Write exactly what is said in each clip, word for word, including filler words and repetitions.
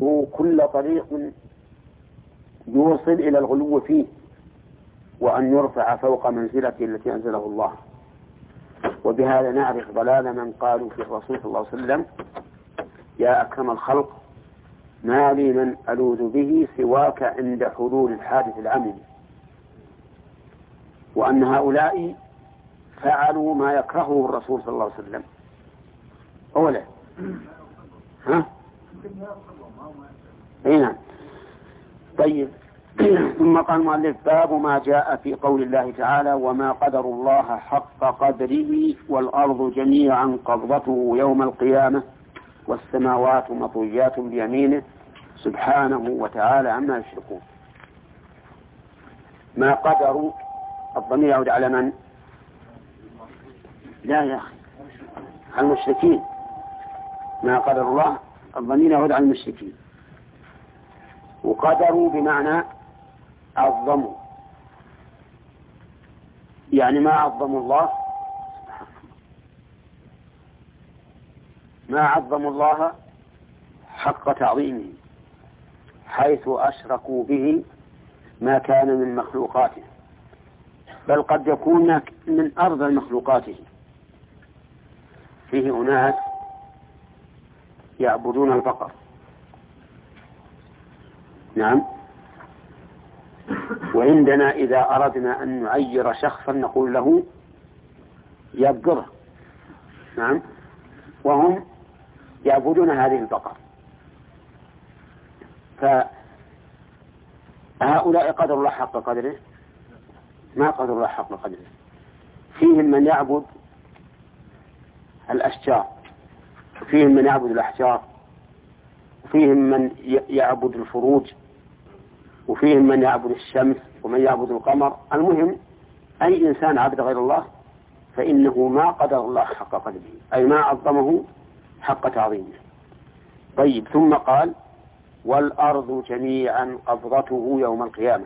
كل طريق يوصل إلى الغلو فيه، وأن يرفع فوق منزلته التي أنزله الله. وبهذا نعرف ضلال من قالوا في الرسول صلى الله عليه وسلم: يا أكرم الخلق ما لي من ألوذ به سواك عند حلول الحادث العميم. وأن هؤلاء فعلوا ما يكرهه الرسول صلى الله عليه وسلم أولا. ها؟ نعم. طيب. ثم قال المؤلف: باب ما جاء في قول الله تعالى: وما قدر الله حق قدره والأرض جميعا قبضته يوم القيامة والسماوات مطويات بيمينه سبحانه وتعالى عما يشركون. ما قدروا، الضمير يعود على من؟ لا يا أخي، على المشركين. ما قدر الله الضمير يعود على المشركين. وقدروا بمعنى عظموا، يعني ما عظموا الله، ما عظموا الله حق تعظيمه، حيث أشركوا به ما كان من مخلوقاته، بل قد يكون من أرض مخلوقاته. فيه أناس يعبدون البقر، نعم، وعندنا إذا أردنا أن نعير شخصا نقول له يبقره، نعم، وهم يعبدون هذه البقر. فهؤلاء قدر الله حق قدره؟ ما قدر الله حق قدره. فيهم من يعبد الأشجار، وفيهم من يعبد الأحجار، وفيهم من يعبد الفروج، وفيهم من يعبد الشمس، ومن يعبد القمر. المهم أي إنسان عبد غير الله فإنه ما قدر الله حق قدره، أي ما عظمه حق تعظيمه. طيب. ثم قال: والأرض جميعا قبضته يوم القيامة.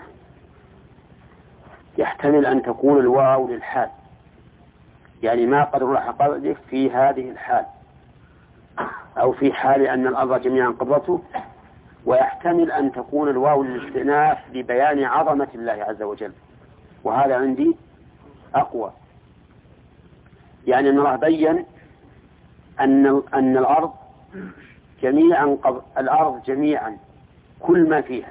يحتمل أن تكون الواو للحال، يعني ما قدر الله حق قدره في هذه الحال، أو في حال أن الأرض جميعا قبضته. ويحتمل أن تكون الواو للاستئناف لبيان عظمة الله عز وجل، وهذا عندي أقوى. يعني أن الله بين أن أن الأرض جميعا قبض الأرض جميعا كل ما فيها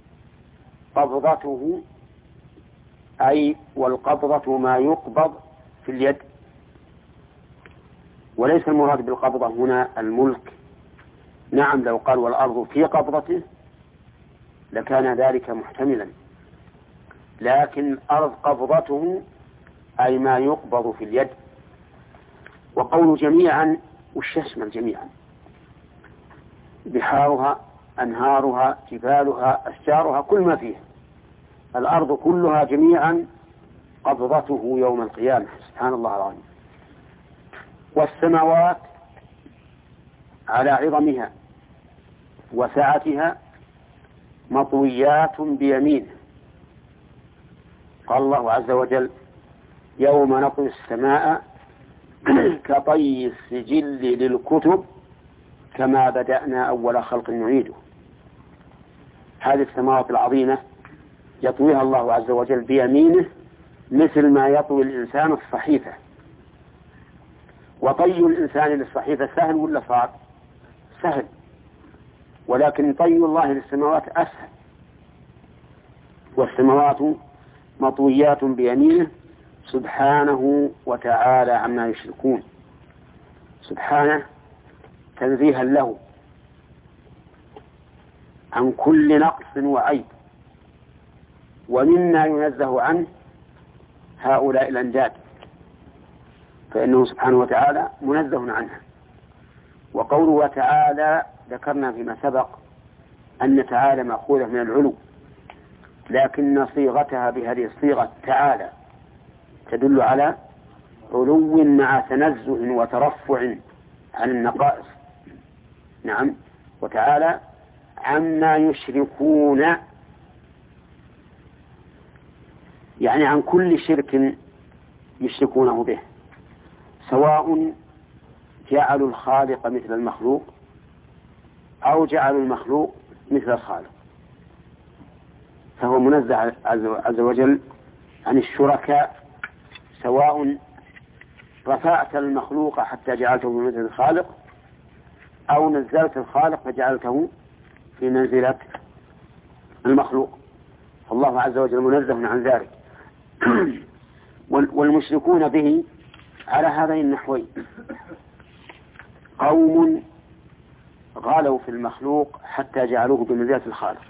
قبضته، أي والقبضة ما يقبض في اليد، وليس المراد بالقبضة هنا الملك. نعم، لو قال والأرض في قبضته لكان ذلك محتملا، لكن الأرض قبضته أي ما يقبض في اليد. وقول جميعا وش يشمل جميعا؟ بحارها، أنهارها، جبالها، أشجارها، كل ما فيها. الأرض كلها جميعا قبضته يوم القيامة سبحان الله العظيم. والسماوات على عظمها وسعتها مطويات بيمينه. قال الله عز وجل: يوم نطوي السماء كطي السجل للكتب كما بدأنا أول خلق نعيده. هذه السماوات العظيمة يطويها الله عز وجل بيمينه مثل ما يطوي الإنسان الصحيفة. وطي الإنسان للصحيفة سهل ولا صعب؟ سهل، ولكن طي الله للسماوات أسهل. والسماوات مطويات بيمينه سبحانه وتعالى عما يشركون. سبحانه تنزيها له عن كل نقص وعيب، ومما ينزه عنه هؤلاء الأنداد، فإنه سبحانه وتعالى منزه عنها. وقوله تعالى ذكرنا فيما سبق أن تعالى مأخوذة من العلو، لكن صيغتها بهذه الصيغة تعالى تدل على علو مع تنزه وترفع عن النقائص. نعم. وتعالى عما يشركون، يعني عن كل شرك يشركونه به، سواء جعلوا الخالق مثل المخلوق أو جعلوا المخلوق مثل الخالق، فهو منزه عز وجل عن الشركاء، سواء رفعت المخلوق حتى جعلته مثل الخالق أو نزلت الخالق فجعلته في منزلة المخلوق، فالله عز وجل منزه عن ذلك. والمشركون به على هذين النحوين: قوم غالوا في المخلوق حتى جعلوه بمنزلة الخالق،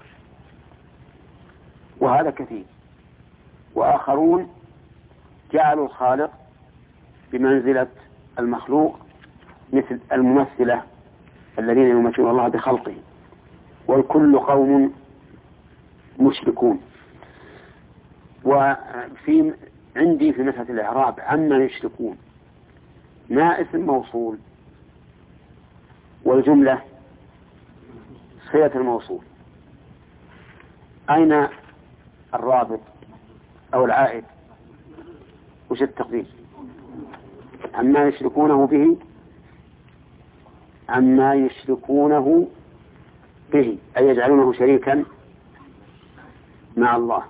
وهذا كثير، وآخرون جعلوا الخالق بمنزلة المخلوق مثل الممثلة الذين يمثلون الله بخلقه، والكل قوم مشركون. وفي عندي في مسألة الإعراب عما يشركون ما اسم موصول والجملة صلة الموصول، أين الرابط أو العائد؟ وش التقدير؟ عما يشركونه به، عما يشركونه به أي يجعلونه شريكا مع الله.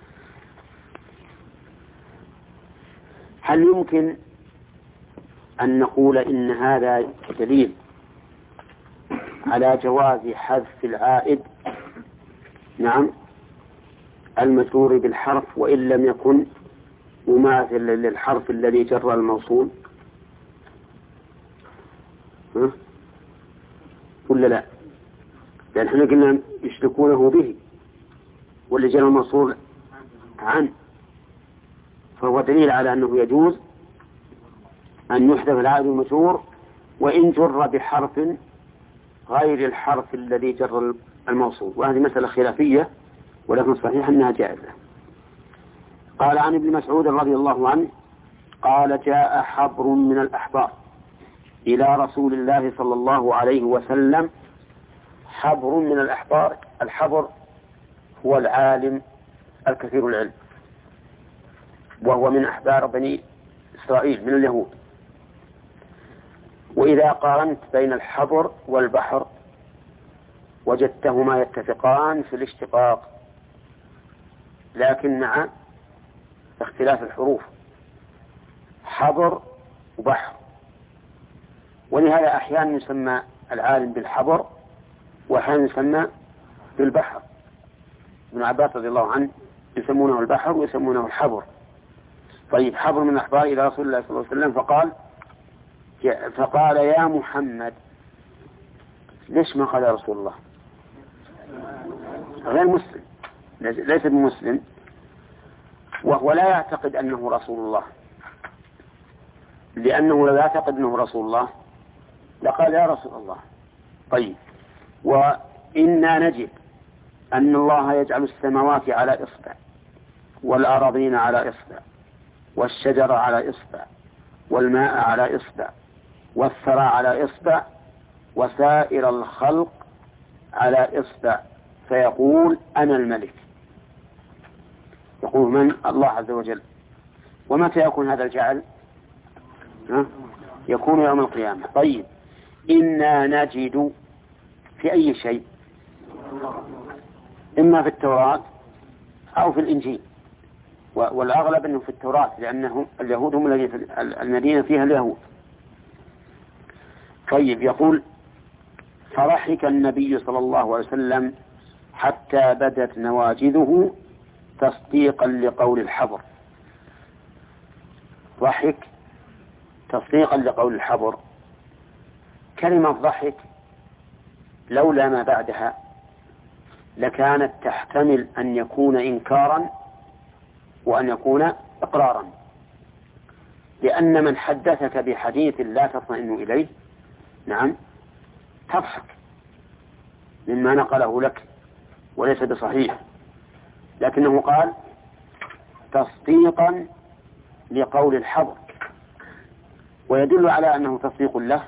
هل يمكن أن نقول إن هذا دليل على جواز حذف العائد، نعم، المجرور بالحرف وإن لم يكن مماثل للحرف الذي جر الموصول؟ ها؟ ولا لا؟ لأن احنا قلنا يشركونه به واللي جر الموصول عنه، فهو دليل على أنه يجوز أن يحذف العائد المجرور وإن جر بحرف غير الحرف الذي جر الموصول، وهذه مسألة خلافية ولكن صحيح أنها جائزة. قال عن ابن مسعود رضي الله عنه قال: جاء حبر من الأحبار إلى رسول الله صلى الله عليه وسلم. حبر من الأحبار، الحبر هو العالم الكثير العلم، وهو من أحبار بني إسرائيل من اليهود. وإذا قارنت بين الحبر والبحر وجدتهما يتفقان في الاشتقاق لكن مع اختلاف الحروف، حبر وبحر. ولهذا أحيانا يسمى العالم بالحبر وأحيانا يسمى بالبحر. ابن عباس رضي الله عنه يسمونه البحر ويسمونه الحبر. طيب، حبر من الأحبار إلى رسول الله صلى الله عليه وسلم فقال فقال يا محمد. ليش ما قال يا رسول الله؟ غير مسلم، ليس بمسلم، وهو لا يعتقد أنه رسول الله، لأنه لو يعتقد أنه رسول الله لقال يا رسول الله. طيب، وإنا نجد أن الله يجعل السماوات على إصبع والأراضين على إصبع والشجر على إصبع والماء على إصبع والثرى على إصبع وسائر الخلق على إصبع، فيقول أنا الملك. يقول من؟ الله عز وجل. ومتى يكون هذا الجعل؟ ها؟ يكون يوم القيامة. طيب، إنا نجد في أي شيء؟ إما في التوراة أو في الإنجيل، والأغلب أنه في التوراة لأنهم اليهود هم الذين في المدينة فيها اليهود. طيب، يقول فضحك النبي صلى الله عليه وسلم حتى بدت نواجذه تصديقا لقول الحبر. ضحك تصديقا لقول الحبر. كلمة ضحك لولا ما بعدها لكانت تحتمل أن يكون إنكارا وأن يكون إقرارا، لأن من حدثك بحديث لا تطمئن إليه، نعم، تضحك مما نقله لك وليس بصحيح، لكنه قال تصديقا لقول الحبر. ويدل على أنه تصديق له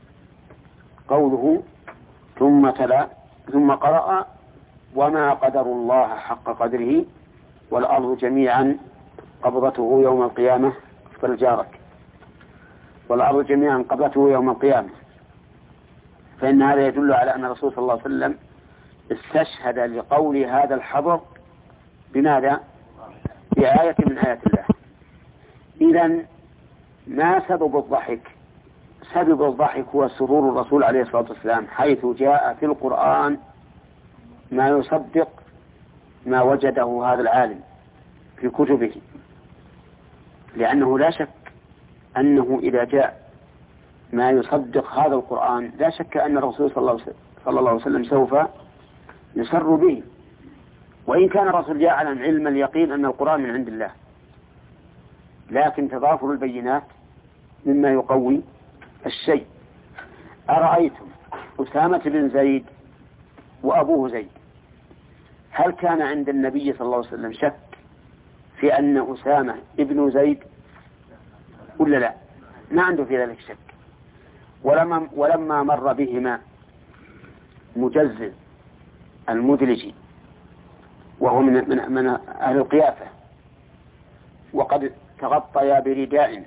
قوله ثم تلا ثم قرأ وما قدر الله حق قدره والأرض جميعا قبضته يوم القيامة فالجارك والأرض جميعا قبضته يوم القيامة فإن هذا يدل على أن الرسول صلى الله عليه وسلم استشهد لقول هذا الحبر بماذا؟ بآية من آيات الله. إذن ما سبب الضحك؟ سبب الضحك هو سرور الرسول عليه الصلاة والسلام، حيث جاء في القرآن ما يصدق ما وجده هذا العالم في كتبه، لأنه لا شك أنه إذا جاء ما يصدق هذا القرآن لا شك أن الرسول صلى الله عليه وسلم سوف يسر به، وإن كان الرسول جاء على علم اليقين أن القرآن من عند الله، لكن تضافر البينات مما يقوي الشيء. أرأيتم أسامة بن زيد وأبوه زيد، هل كان عند النبي صلى الله عليه وسلم شك في أن أسامة ابن زيد ولا لا؟ ما عنده في ذلك شك. ولما, ولما مر بهما مجزز المدلجي وهو من, من, من أهل القيافة، وقد تغطيا برداء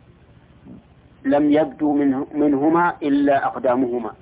لم يبدو منه منهما إلا أقدامهما،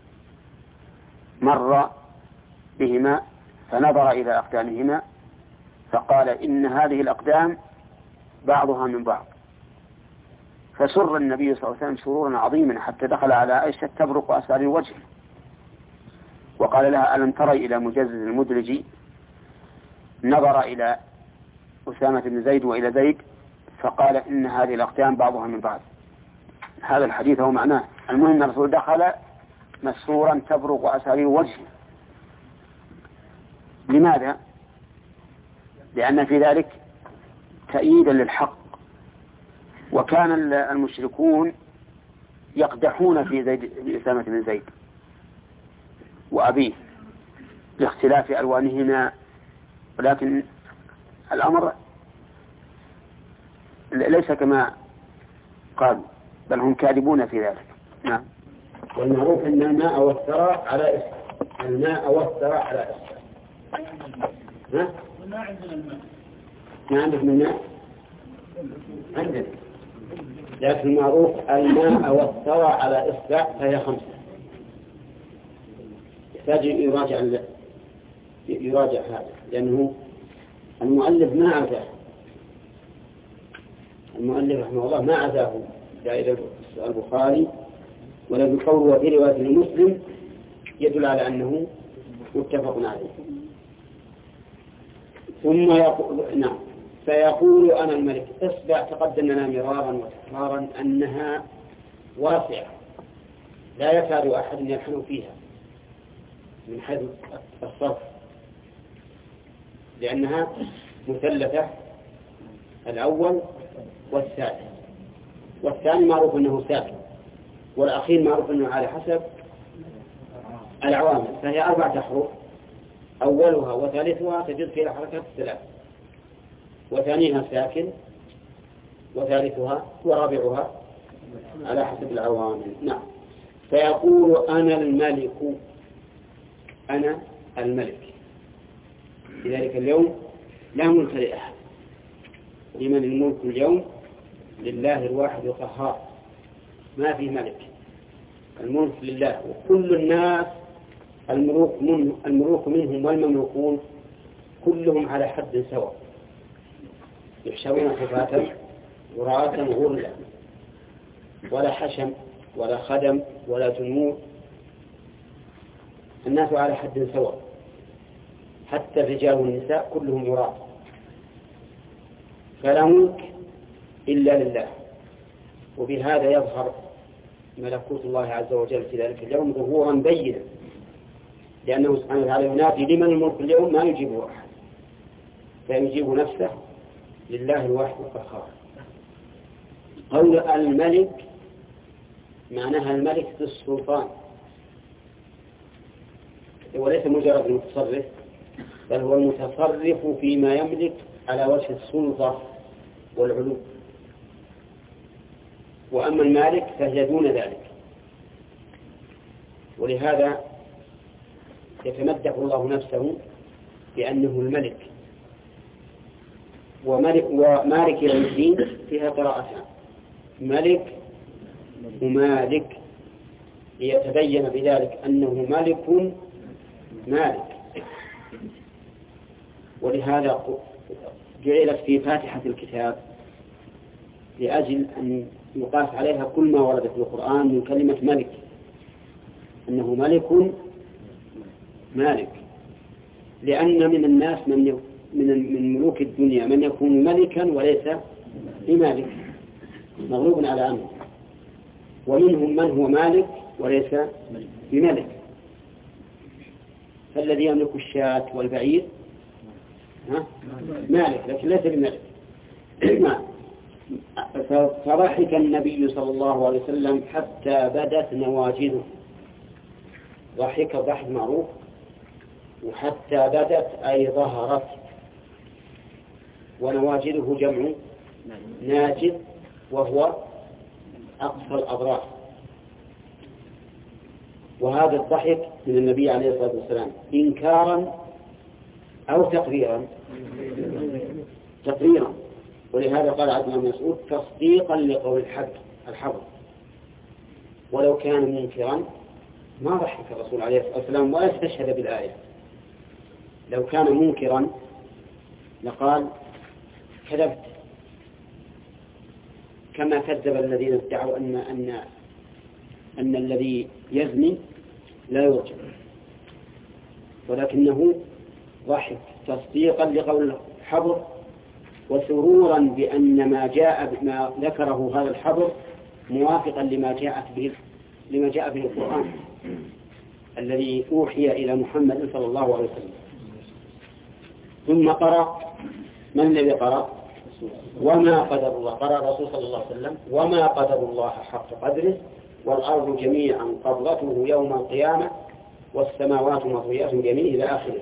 مر بهما فنظر إلى أقدامهما فقال إن هذه الأقدام بعضها من بعض، فسر النبي صلى الله عليه وسلم سرورا عظيما حتى دخل على عائشة تبرق أسفار الوجه وقال لها ألم تري إلى مجزز المدلجي؟ نظر إلى أسامة بن زيد وإلى زيد فقال إن هذه الأقدام بعضها من بعض. هذا الحديث هو معناه. المهم الرسول دخل مسرورا تبرق أسفار وجهه. لماذا؟ لأن في ذلك تأييدا للحق، وكان المشركون يقدحون في زيد أسامة بن زيد وأبيه لاختلاف ألوانهما، ولكن الأمر ليس كما قالوا، بل هم كاذبون في ذلك. نعم. والمعروف أن الماء والثرى على إسر، الماء والثرى على إسر. ها؟ ما عندنا الماء. ما عندك من الماء؟ عندنا، لكن المعروف الماء والثرى على إسر فهي خمسة. يحتاج يراجع يراجع هذا، لأنه المؤلف ما عزاه، المؤلف رحمه الله ما عزاه لا إلى البخاري ولا بقول وفي رواية المسلم يدل على أنه متفق عليه. ثم يقول نعم فيقول أنا الملك. اصبع تقدم لنا مرارا وتكرارا أنها واسعة لا يكاد أحد يلحن فيها من حيث الصرف، لأنها مثلثة، الأول والثاني، والثاني معروف أنه ساكن، والأخير معروف أنه على حسب العوامل، فهي أربعة أحرف، أولها وثالثها تجد فيها حركات الثلاث، وثانيها ساكن، وثالثها ورابعها على حسب العوامل. نعم. فيقول أنا الملك، أنا الملك. في ذلك اليوم لا ملك لأحد. لمن الملك اليوم؟ لله الواحد القهار، ما في ملك، الملك لله، وكل الناس الملوك, من الملوك منهم والمملوكون كلهم على حد سواء، يحشرون حفاة وراءة غرلا، ولا حشم ولا خدم ولا جنود، الناس على حد سواء، حتى الرجال والنساء كلهم وراء، فلا ملك إلا لله. وبهذا يظهر ملكوت الله عز وجل في ذلك اليوم ظهورا بينا، لأنه سبحانه وتعالى ينادي لمن الملك اليوم ما يجيبه أحد، فيجيب نفسه لله الواحد القهار. قول الملك معناها الملك في السلطان، وليس مجرد المتصرف، بل هو المتصرف فيما يملك على وجه السلطة والعلو. وأما المالك فهي دون ذلك، ولهذا يتمدح الله نفسه بأنه الملك. وملك ومالك يوم الدين فيها قراءتان، ملك ومالك، ليتبين بذلك أنه ملك مالك. ولهذا جعلت في فاتحة الكتاب لأجل أن يقاس عليها كل ما ورد في القرآن من كلمة ملك، أنه ملك مالك، لأن من الناس من من ملوك الدنيا من يكون ملكا وليس بمالك، مغلوب على أمره، ومنهم من هو مالك وليس بملك. فالذي يملك الشاة والبعير مالك لكن ليس بملك. فضحك النبي صلى الله عليه وسلم حتى بدت نواجذه. ضحك ضحك معروف، وحتى بدت أي ظهرت، ونواجذه جمع ناجذ وهو أقصى الأضراس. وهذا الضحك من النبي عليه الصلاة والسلام إنكارا أو تقريرا تقريرا ولهذا قال عبد الله بن مسعود تصديقا لقول الحق الحق. ولو كان منكرا ما ضحك الرسول عليه الصلاة والسلام ولا استشهد بالآية. لو كان منكرا لقال كذبت، كما كذب الذين ادعوا أن أن أن الذي يزني لا يرجم، ولكنه ضحك تصديقا لقول الحبر وسرورا بأن ما جاء ما ذكره هذا الحبر موافقا لما جاءت به لما جاء به القرآن الذي أوحي إلى محمد صلى الله عليه وسلم. ثم قرأ، من الذي قرأ؟ وما قدر الله، قرأ الرسول صلى الله عليه وسلم وما قدر الله حق قدره والأرض جميعا قبضته يوم القيامة والسماوات مطويات بيمينه إلى آخره.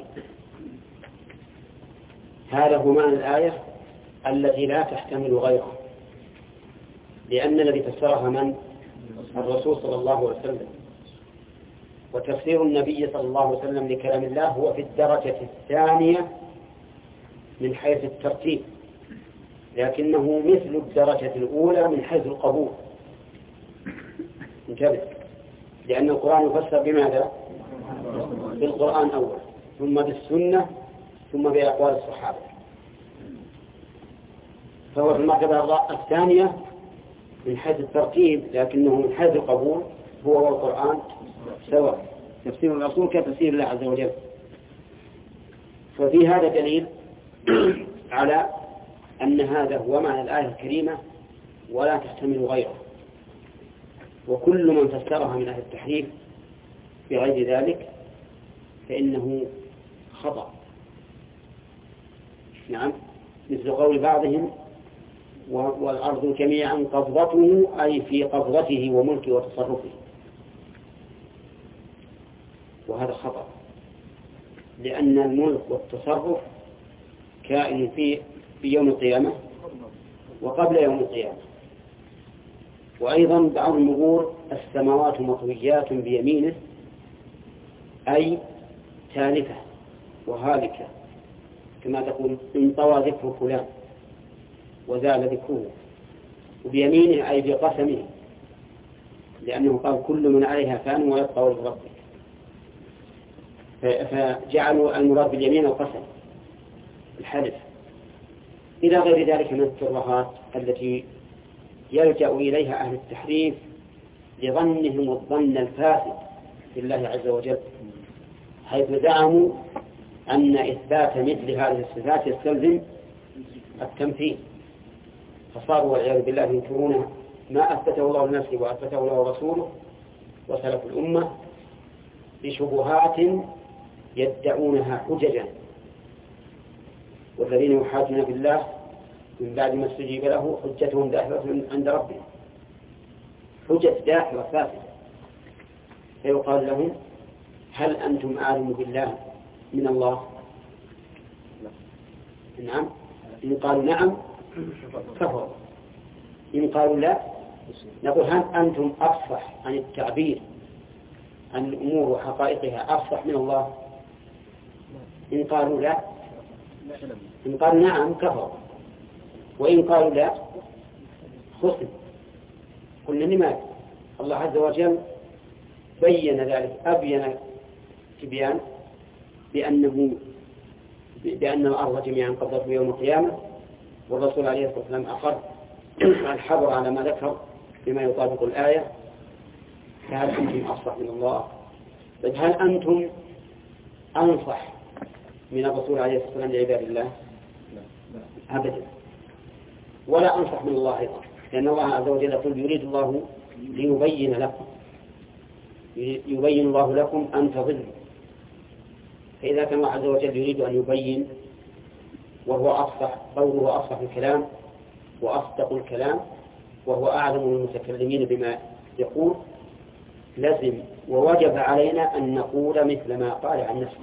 هذا هو معنى الآية التي لا تحتمل غيرها، لأن الذي فسرها من؟ الرسول صلى الله عليه وسلم. وتفسير النبي صلى الله عليه وسلم لكلام الله هو في الدرجة الثانية من حيث الترتيب، لكنه مثل الدرجة الأولى من حيث القبول. انتبه، لأن القرآن يفسر بماذا؟ بالقرآن أول، ثم بالسنة، ثم بأقوال الصحابة. فهو في المرتبة الثانية من حيث الترتيب، لكنه من حيث القبول هو والقرآن سواء. تفسير الرسول كتفسير الله عز وجل. ففي هذا دليل على أن هذا هو معنى الآية الكريمة ولا تحتمل غيره. وكل من فسرها من أهل التحريف بغير ذلك فإنه خطأ. نعم، مثل قول بعضهم والأرض جميعا قبضته أي في قبضته وملكه وتصرفه، وهذا خطأ، لأن الملك والتصرف كائن في في يوم القيامة وقبل يوم القيامة. وأيضا بعضهم يقول السماوات مطويات بيمينه أي تالفة وهالكة، كما تقول انطوى ذكر فلان وزال ذكره، وبيمينه أي بقسمه، لأنه قال كل من عليها فان ويبقى وجه ربك، فجعلوا المراد باليمين القسم الحلف. إلى غير ذلك من الترهات التي يلجأ إليها أهل التحريف لظنهم الظن الفاسد بالله عز وجل، حيث زعموا أن إثبات مثل هذه الصفات يستلزم التمثيل، فصاروا والعياذ بالله ينكرون ما أثبته الله لنفسه وأثبته الله رسوله وسلف الأمة بشبهات يدعونها حججا. والذين يحاجون بالله من بعد ما استجيب له حجتهم داحرة عند ربهم، حجة داحرة فاسدة. فيقال لهم هل أنتم أعلم بالله من الله؟ نعم. إن قالوا نعم كفروا، إن قالوا لا نقول هل أنتم أفصح عن التعبير عن الأمور وحقائقها أفصح من الله؟ إن قالوا لا، إن قالوا نعم كفروا، وإن قالوا لا خصم. قلنا لماذا؟ الله عز وجل بين ذلك أبين تبيان بأنه بأن الأرض جميعا قبضته يوم القيامة، والرسول عليه الصلاة والسلام أقر الحبر على ما ذكر بما يطابق الآية. فهل أنتم أصلح من الله؟ طيب هل أنتم أنصح من الرسول عليه الصلاة والسلام لعباد الله؟ أبدا، ولا أنصح من الله أيضا، لأن الله عز وجل يقول يريد الله ليبين لكم يبين الله لكم أن تضلوا. فإذا كان الله عز وجل يريد أن يبين وهو أفصح قوله أفصح الكلام وأصدق الكلام وهو أعلم المتكلمين بما يقول، لازم ووجب علينا أن نقول مثل ما قال عن نفسه.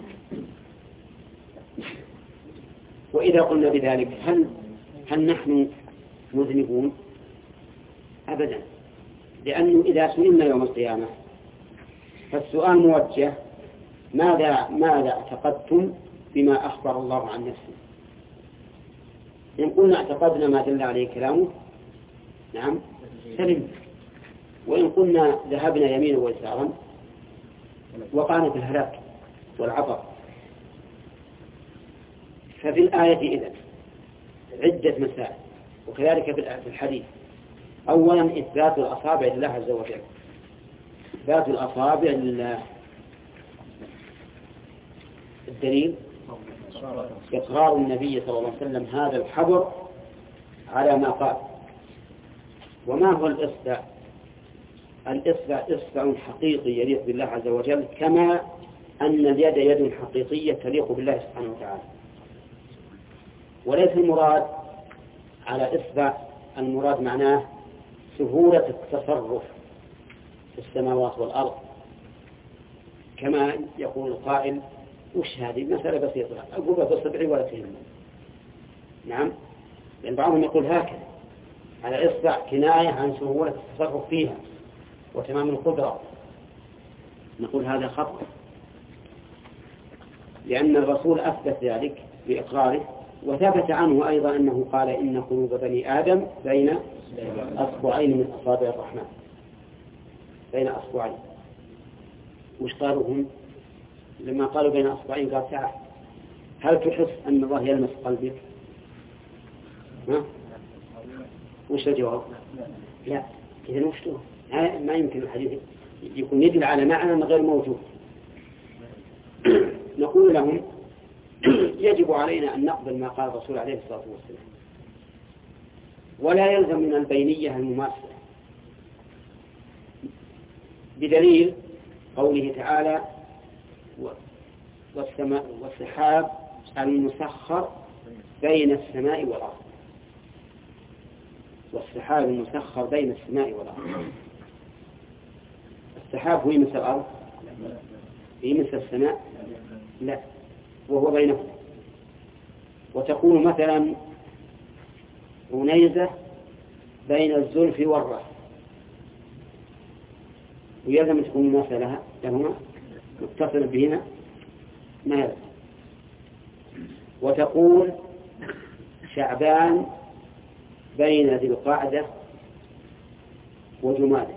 وإذا قلنا بذلك هل هل نحن مذنبون؟ أبدا، لأنه إذا سئلنا يوم القيامة فالسؤال موجه ماذا ماذا اعتقدتم بما أخبر الله عن نفسه؟ إن قلنا اعتقدنا ما دل عليه كلامه نعم سلم، وإن قلنا ذهبنا يمينا ويسارا وقعنا في الهلاك والعطر. ففي الآية إذن عدة مسائل، وكذلك في الحديث. أولا إثبات الأصابع لله عز وجل، إثبات الأصابع لله. الدليل إقرار النبي صلى الله عليه وسلم هذا الحبر على ما قال. وما هو الإصبع؟ الإصبع إصبع حقيقي يليق بالله عز وجل، كما أن اليد يد حقيقية تليق بالله سبحانه وتعالى. وليس المراد على إصبع، المراد معناه سهولة التصرف في السماوات والأرض، كما يقول القائل وش هذه مسألة بسيطة أقولها بالصبع ولا تهمني. نعم، لأن بعضهم يقول هكذا على إصبع كناية عن سهولة التصرف فيها وتمام القدرة. نقول هذا خطأ، لأن الرسول أثبت ذلك بإقراره، وثبت عنه أيضا أنه قال إن قلوب بني آدم بين أصبعين من أصابع الرحمن، بين أصبعين. وش قالوا هم لما قالوا بين أصبعين؟ قال تعال هل تحس أن الله يلمس قلبك؟ ها؟ وش الجواب؟ لا. إذن وش له؟ ما يمكن الحديث يكون يدل على معنى غير موجود. نقول لهم يجب علينا أن نقبل ما قال الرسول عليه الصلاة والسلام، ولا يلزم من البينية المماثلة، بدليل قوله تعالى والسماء والسحاب المسخر بين السماء والأرض. والسحاب المسخر بين السماء والأرض. السحاب هو يمس الأرض؟ يمس السماء؟ لا، وهو بينهم. وتكون مثلا عنيزة بين الزلف والرأس، ويلزم أن تكون مماثلة لهما متصل بهما ما يلزم. وتقول شعبان بين ذي القعدة وجماده،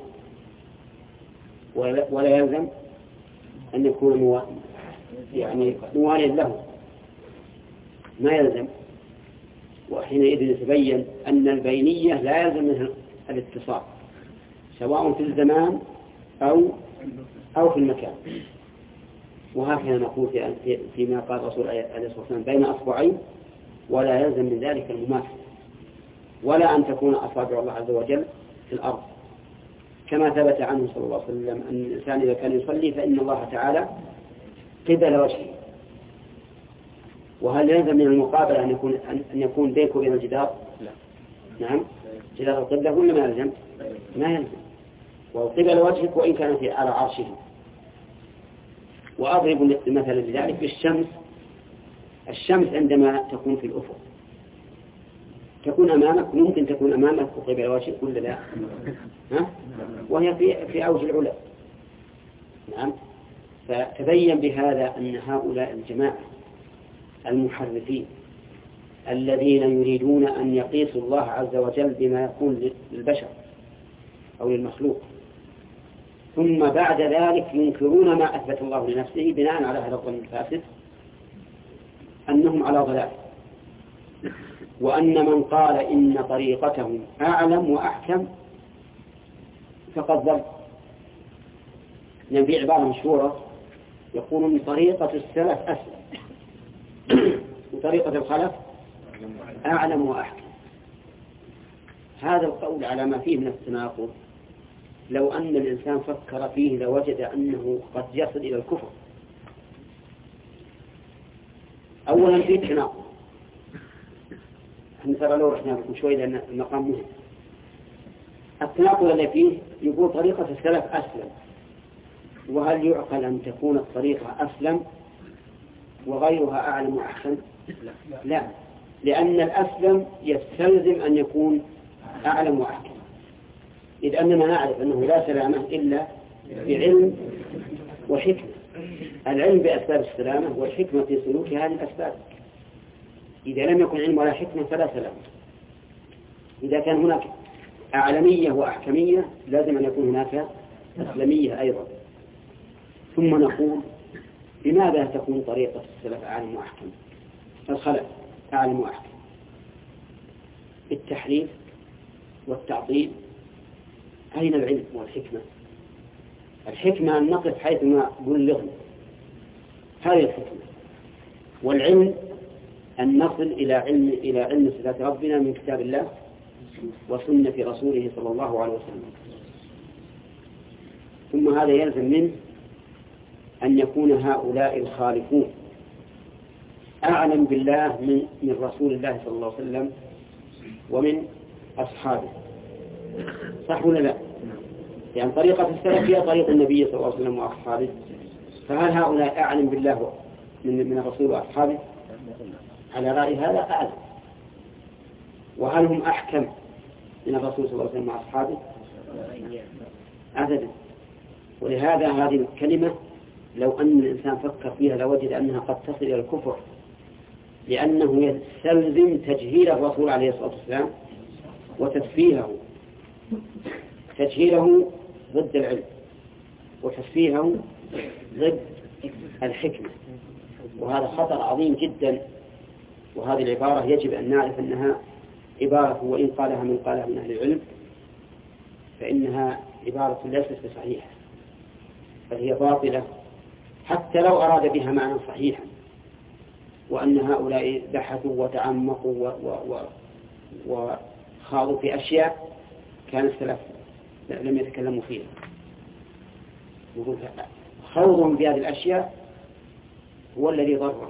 ولا يلزم أن يكون مو... يعني مواليا له، ما يلزم. وحينئذ يتبين أن البينية لا يلزم منها الاتصال، سواء في الزمان أو أو في المكان. وهكذا نقول في فيما قال الرسول عليه الصلاة والسلام بين أصبعين، ولا يلزم من ذلك المماثلة، ولا أن تكون أصابع الله عز وجل في الأرض، كما ثبت عنه صلى الله عليه وسلم أن الإنسان إذا كان يصلي فإن الله تعالى قبل وجهه. وهل يلزم من المقابلة أن يكون أن يكون بينك وبين الجدار؟ لا. نعم، جدار القبلة ولا ما يلزم؟ ما يلزم، وقبل وجهك وإن كان في على عرشه. وأضرب مثلا لذلك بالشمس. الشمس عندما تكون في الأفق تكون أمامك، ممكن تكون أمامك وقبل وجهك ولا لا؟ ها؟ وهي في في أوج العلا. نعم. فتبين بهذا أن هؤلاء الجماعة المحرفين الذين يريدون أن يقيسوا الله عز وجل بما يكون للبشر أو للمخلوق، ثم بعد ذلك ينكرون ما أثبت الله لنفسه بناء على هذا الظن الفاسد أنهم على ضلال، وأن من قال إن طريقته أعلم وأحكم فقد ضل. يعني في عبارة مشهورة يقولون طريقة السلف أسلم وطريقة الخلف أعلم وأحكم. هذا القول على ما فيه من التناقض لو أن الإنسان فكر فيه لوجد أنه قد يصل إلى الكفر. أولا فيه تناقض، احنا ترى لو رحنا لكم شوي لأن المقام مهم. التناقض اللي فيه يقول طريقة السلف أسلم، وهل يعقل أن تكون الطريقة أسلم وغيرها أعلم وأحسن؟ لا، لأن الأسلم يستلزم أن يكون أعلم وأحكم، إذ أننا نعرف أنه لا سلامة إلا بعلم وحكمة. العلم بأسباب السلامة والحكمة في سلوك هذه الأسباب. إذا لم يكن علم ولا حكمة فلا سلامة. إذا كان هناك أعلمية وأحكمية لازم أن يكون هناك أسلمية أيضا. ثم نقول لماذا تكون طريقة السلف أعلم وأحكم؟ الخلف أعلم وأحكم التحريف والتعطيل. أين العلم والحكمة؟ الحكمة أن نقف حيث ما بلغنا، هذه الحكمة. والعلم أن نصل إلى علم إلى علم صفات ربنا من كتاب الله وسنة رسوله صلى الله عليه وسلم. ثم هذا يلزم منه أن يكون هؤلاء الخالفون أعلم بالله من من رسول الله صلى الله عليه وسلم ومن أصحابه، صح ولا لا؟ يعني طريقة السلف هي طريق النبي صلى الله عليه وسلم وأصحابه، فهل هؤلاء أعلم بالله من من الرسول وأصحابه؟ على رأي هذا أعلم. وهل هم أحكم من الرسول صلى الله عليه وسلم وأصحابه؟ أبدا. ولهذا هذه الكلمة لو أن الإنسان فكر فيها لوجد أنها قد تصل إلى الكفر، لأنه يستلزم تجهيل الرسول عليه الصلاة والسلام وتسفيهه، تجهيله ضد العلم وتسفيهه ضد الحكمة، وهذا خطر عظيم جدا. وهذه العبارة يجب أن نعرف أنها عبارة، وإن قالها من قالها من أهل العلم فإنها عبارة ليست بصحيحة، بل هي باطلة حتى لو أراد بها معنى صحيحا، وأن هؤلاء بحثوا وتعمقوا و... و... وخاضوا في أشياء كان السلف لم يتكلموا فيها. يقول خوضهم في هذه الأشياء هو الذي ضرهم.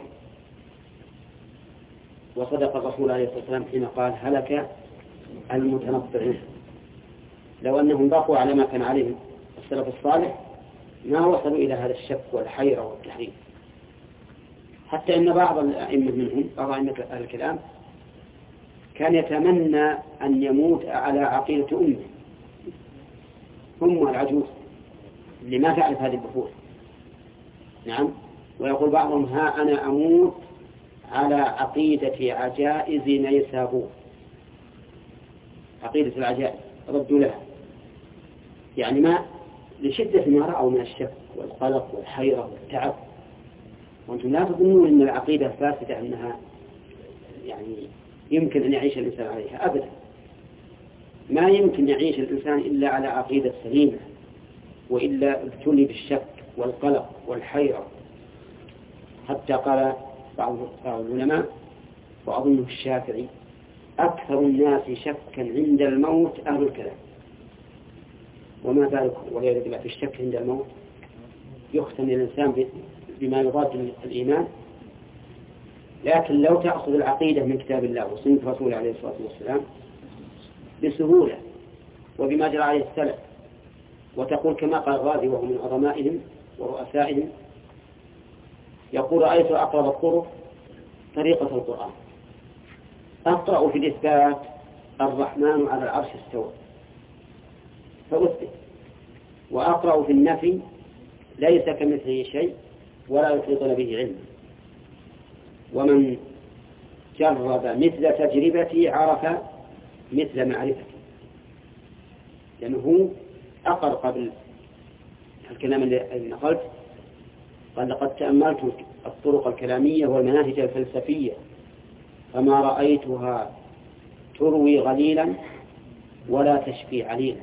وصدق الرسول عليه الصلاة والسلام حين قال هلك المتنطعون. لو أنهم بقوا على ما كان عليه السلف الصالح ما وصلوا إلى هذا الشك والحيرة والتحريف. حتى إن بعض الأئمة منهم بعض أئمة أهل الكلام كان يتمنى أن يموت على عقيدة أمه أمه العجوز اللي ما تعرف هذه البحوث. نعم. ويقول بعضهم ها أنا أموت على عقيدة عجائز نيسابور، عقيدة العجائز ردوا لها، يعني ما لشدة ما رأوا من الشك والقلق والحيرة والتعب. وأنتم لا تظنون أن العقيدة فاسدة أنها يعني يمكن أن يعيش الإنسان عليها، أبدا. ما يمكن يعيش الإنسان إلا على عقيدة سليمة، وإلا ابتلي بالشك والقلق والحيرة. حتى قال بعض العلماء وأظنه الشافعي أكثر الناس شكا عند الموت أهل الكلام. وما ذلك والعياذ بالله في الشك عند الموت يختم الإنسان بما يضاد الإيمان. لكن لو تأخذ العقيدة من كتاب الله وسنة رسوله عليه الصلاة والسلام بسهولة وبما جرى عليه السلف، وتقول كما قال الغازي وهو من عظمائهم ورؤسائهم، يقول رأيت أقرب الطرق طريقة القرآن، أقرأ في الإثبات الرحمن على العرش استوى فأثبت، وأقرأ في النفي ليس كمثله شيء ولا يحيطون به علم، ومن جرب مثل تجربتي عرف مثل معرفتي، لأنه أقر قبل الكلام اللي نقلت، قال لقد تأملت الطرق الكلامية والمناهج الفلسفية فما رأيتها تروي غليلا ولا تشفي عليلا،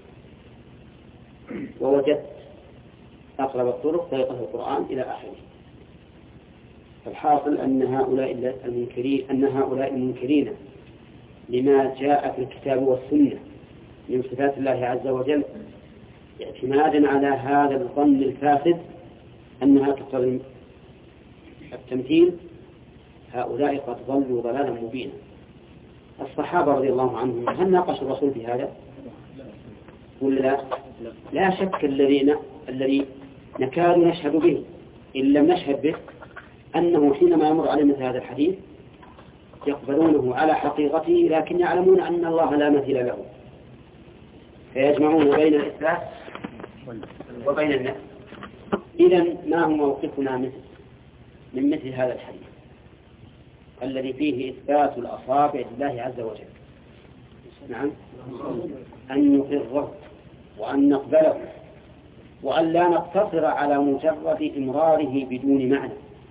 ووجدت أقرب الطرق طريقة القرآن إلى آخره. فالحاصل أن هؤلاء المنكرين أن هؤلاء المنكرين لما جاء في الكتاب والسنة من صفات الله عز وجل اعتمادا على هذا الظن الفاسد أنها تقتضي التمثيل، هؤلاء قد ضلوا ضلالا مبينا. الصحابة رضي الله عنهم هل ناقشوا الرسول في هذا؟ ولا لا؟ لا شك الذين الذي نكاد نشهد به إن لم نشهد به أنه حينما يمر على مثل هذا الحديث يقبلونه على حقيقته، لكن يعلمون أن الله لا مثيل له، فيجمعون بين الإثبات وبين النفي. إذن ما هو موقفنا من مثل هذا الحديث الذي فيه إثبات الأصابع لله عز وجل؟ نعم، أن نقره وأن نقبله وأن لا نقتصر على مجرد إمراره بدون معنى،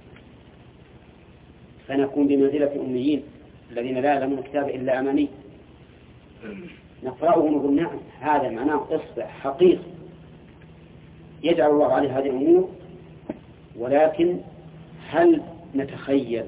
فنكون بمنزلة أميين الذين لا يعلمون الكتاب إلا أماني، نقرأه ونقول نعم هذا معناه إصبع حقيقي يجعل الله عليه هذه الأمور، ولكن هل نتخيل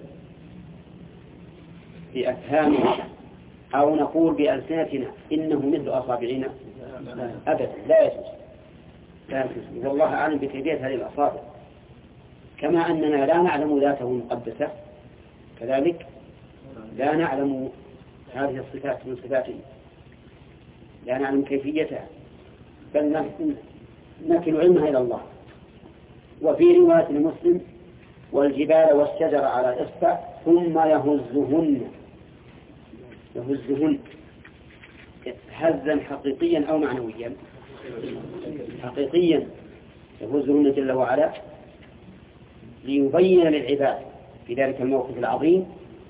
بأفهامنا أو نقول بألسنتنا إنه مثل أصابعنا؟ أبدا، لا يجوز. لكن والله أعلم بكيفية هذه الأصابع، كما أننا لا نعلم ذاته المقدسة كذلك لا نعلم هذه الصفات من صفاته، لا نعلم كيفيتها، بل نكل علمها إلى الله. وفي رواية المسلم والجبال والشجر على إصبع ثم يهزهن يهزهن هزا حقيقيا أو معنويا؟ حقيقيا، يهزهن جل وعلا ليبين للعباد في ذلك الموقف العظيم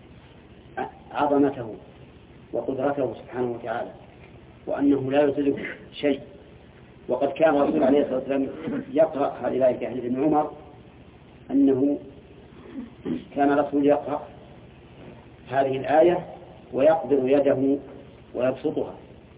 عظمته وقدرته سبحانه وتعالى، وأنه لا يزله شيء. وقد كان الرسول عليه الصلاة والسلام يقرأ هذه الآية في حديث ابن عمر أنه كان الرسول يقرأ هذه الآية ويقبض يده ويبسطها،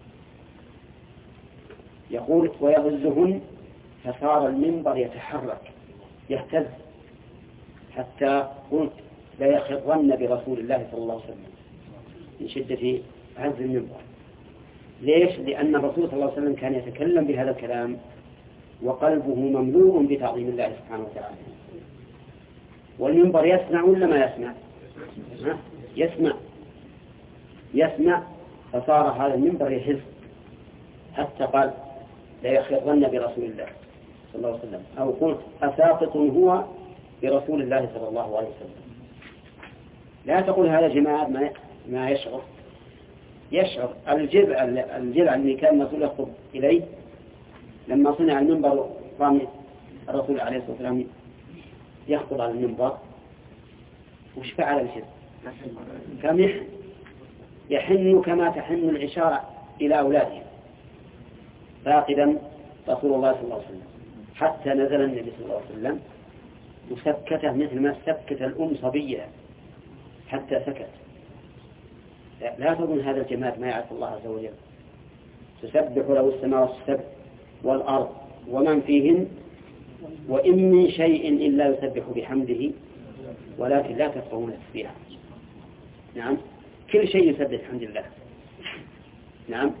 يقول ويهزهن فصار المنبر يتحرك يهتز حتى قلت لا يخرن برسول الله صلى الله عليه وسلم من شدة هز المنبر. ليش؟ لأن الرسول صلى الله عليه وسلم كان يتكلم بهذا الكلام وقلبه مملوء بتعظيم الله سبحانه وتعالى، والمنبر يسمع ولا ما يسمع؟ يسمع يسمع فصار هذا المنبر يهز حتى قال لا يخرن برسول الله صلى الله عليه وسلم، أو قلت أساقط هو برسول الله صلى الله عليه وسلم. لا تقول هذا جماعة ما ما يشعر يشعر الجذع الجذع اللي كان الرسول يخطب إليه لما صنع المنبر قام الرسول عليه الصلاة والسلام يخطب على المنبر، وش فعل الجذع؟ كم يحن يحن كما تحن العشارة إلى أولاده فاقدا رسول الله صلى الله عليه وسلم، حتى نزل النبي صلى الله عليه وسلم وسكته مثل ما سكت الأم صبية حتى سكت. لا تظن هذا الجماد ما يعرف الله عز وجل، تسبح له السماوات السبع والأرض ومن فيهن وإن من شيء إلا يسبح بحمده ولكن لا تفقهون تسبيحه. نعم، كل شيء يسبح بحمد الله. نعم،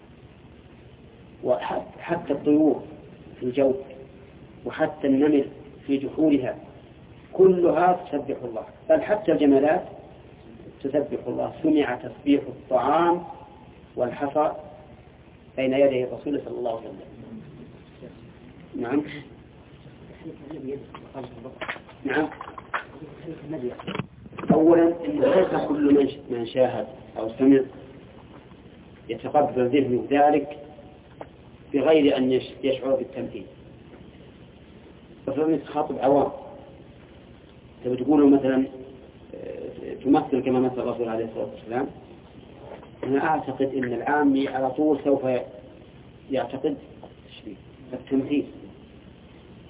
وحتى الطيور في الجو وحتى النمل في جحورها كلها تسبح الله، بل حتى الجمالات تسبح الله. سمع تسبيح الطعام والحصى بين يدي الرسول صلى الله عليه وسلم. نعم نعم أولا إن ليس كل من شاهد أو سمع يتقبل ذهنه ذلك بغير أن يشعر بالتمثيل. فمن تخاطب عوام تبي تقولوا مثلا تمثل كما مثل الرسول عليه الصلاة والسلام، أنا أعتقد أن العامي على طول سوف يعتقد التمثيل،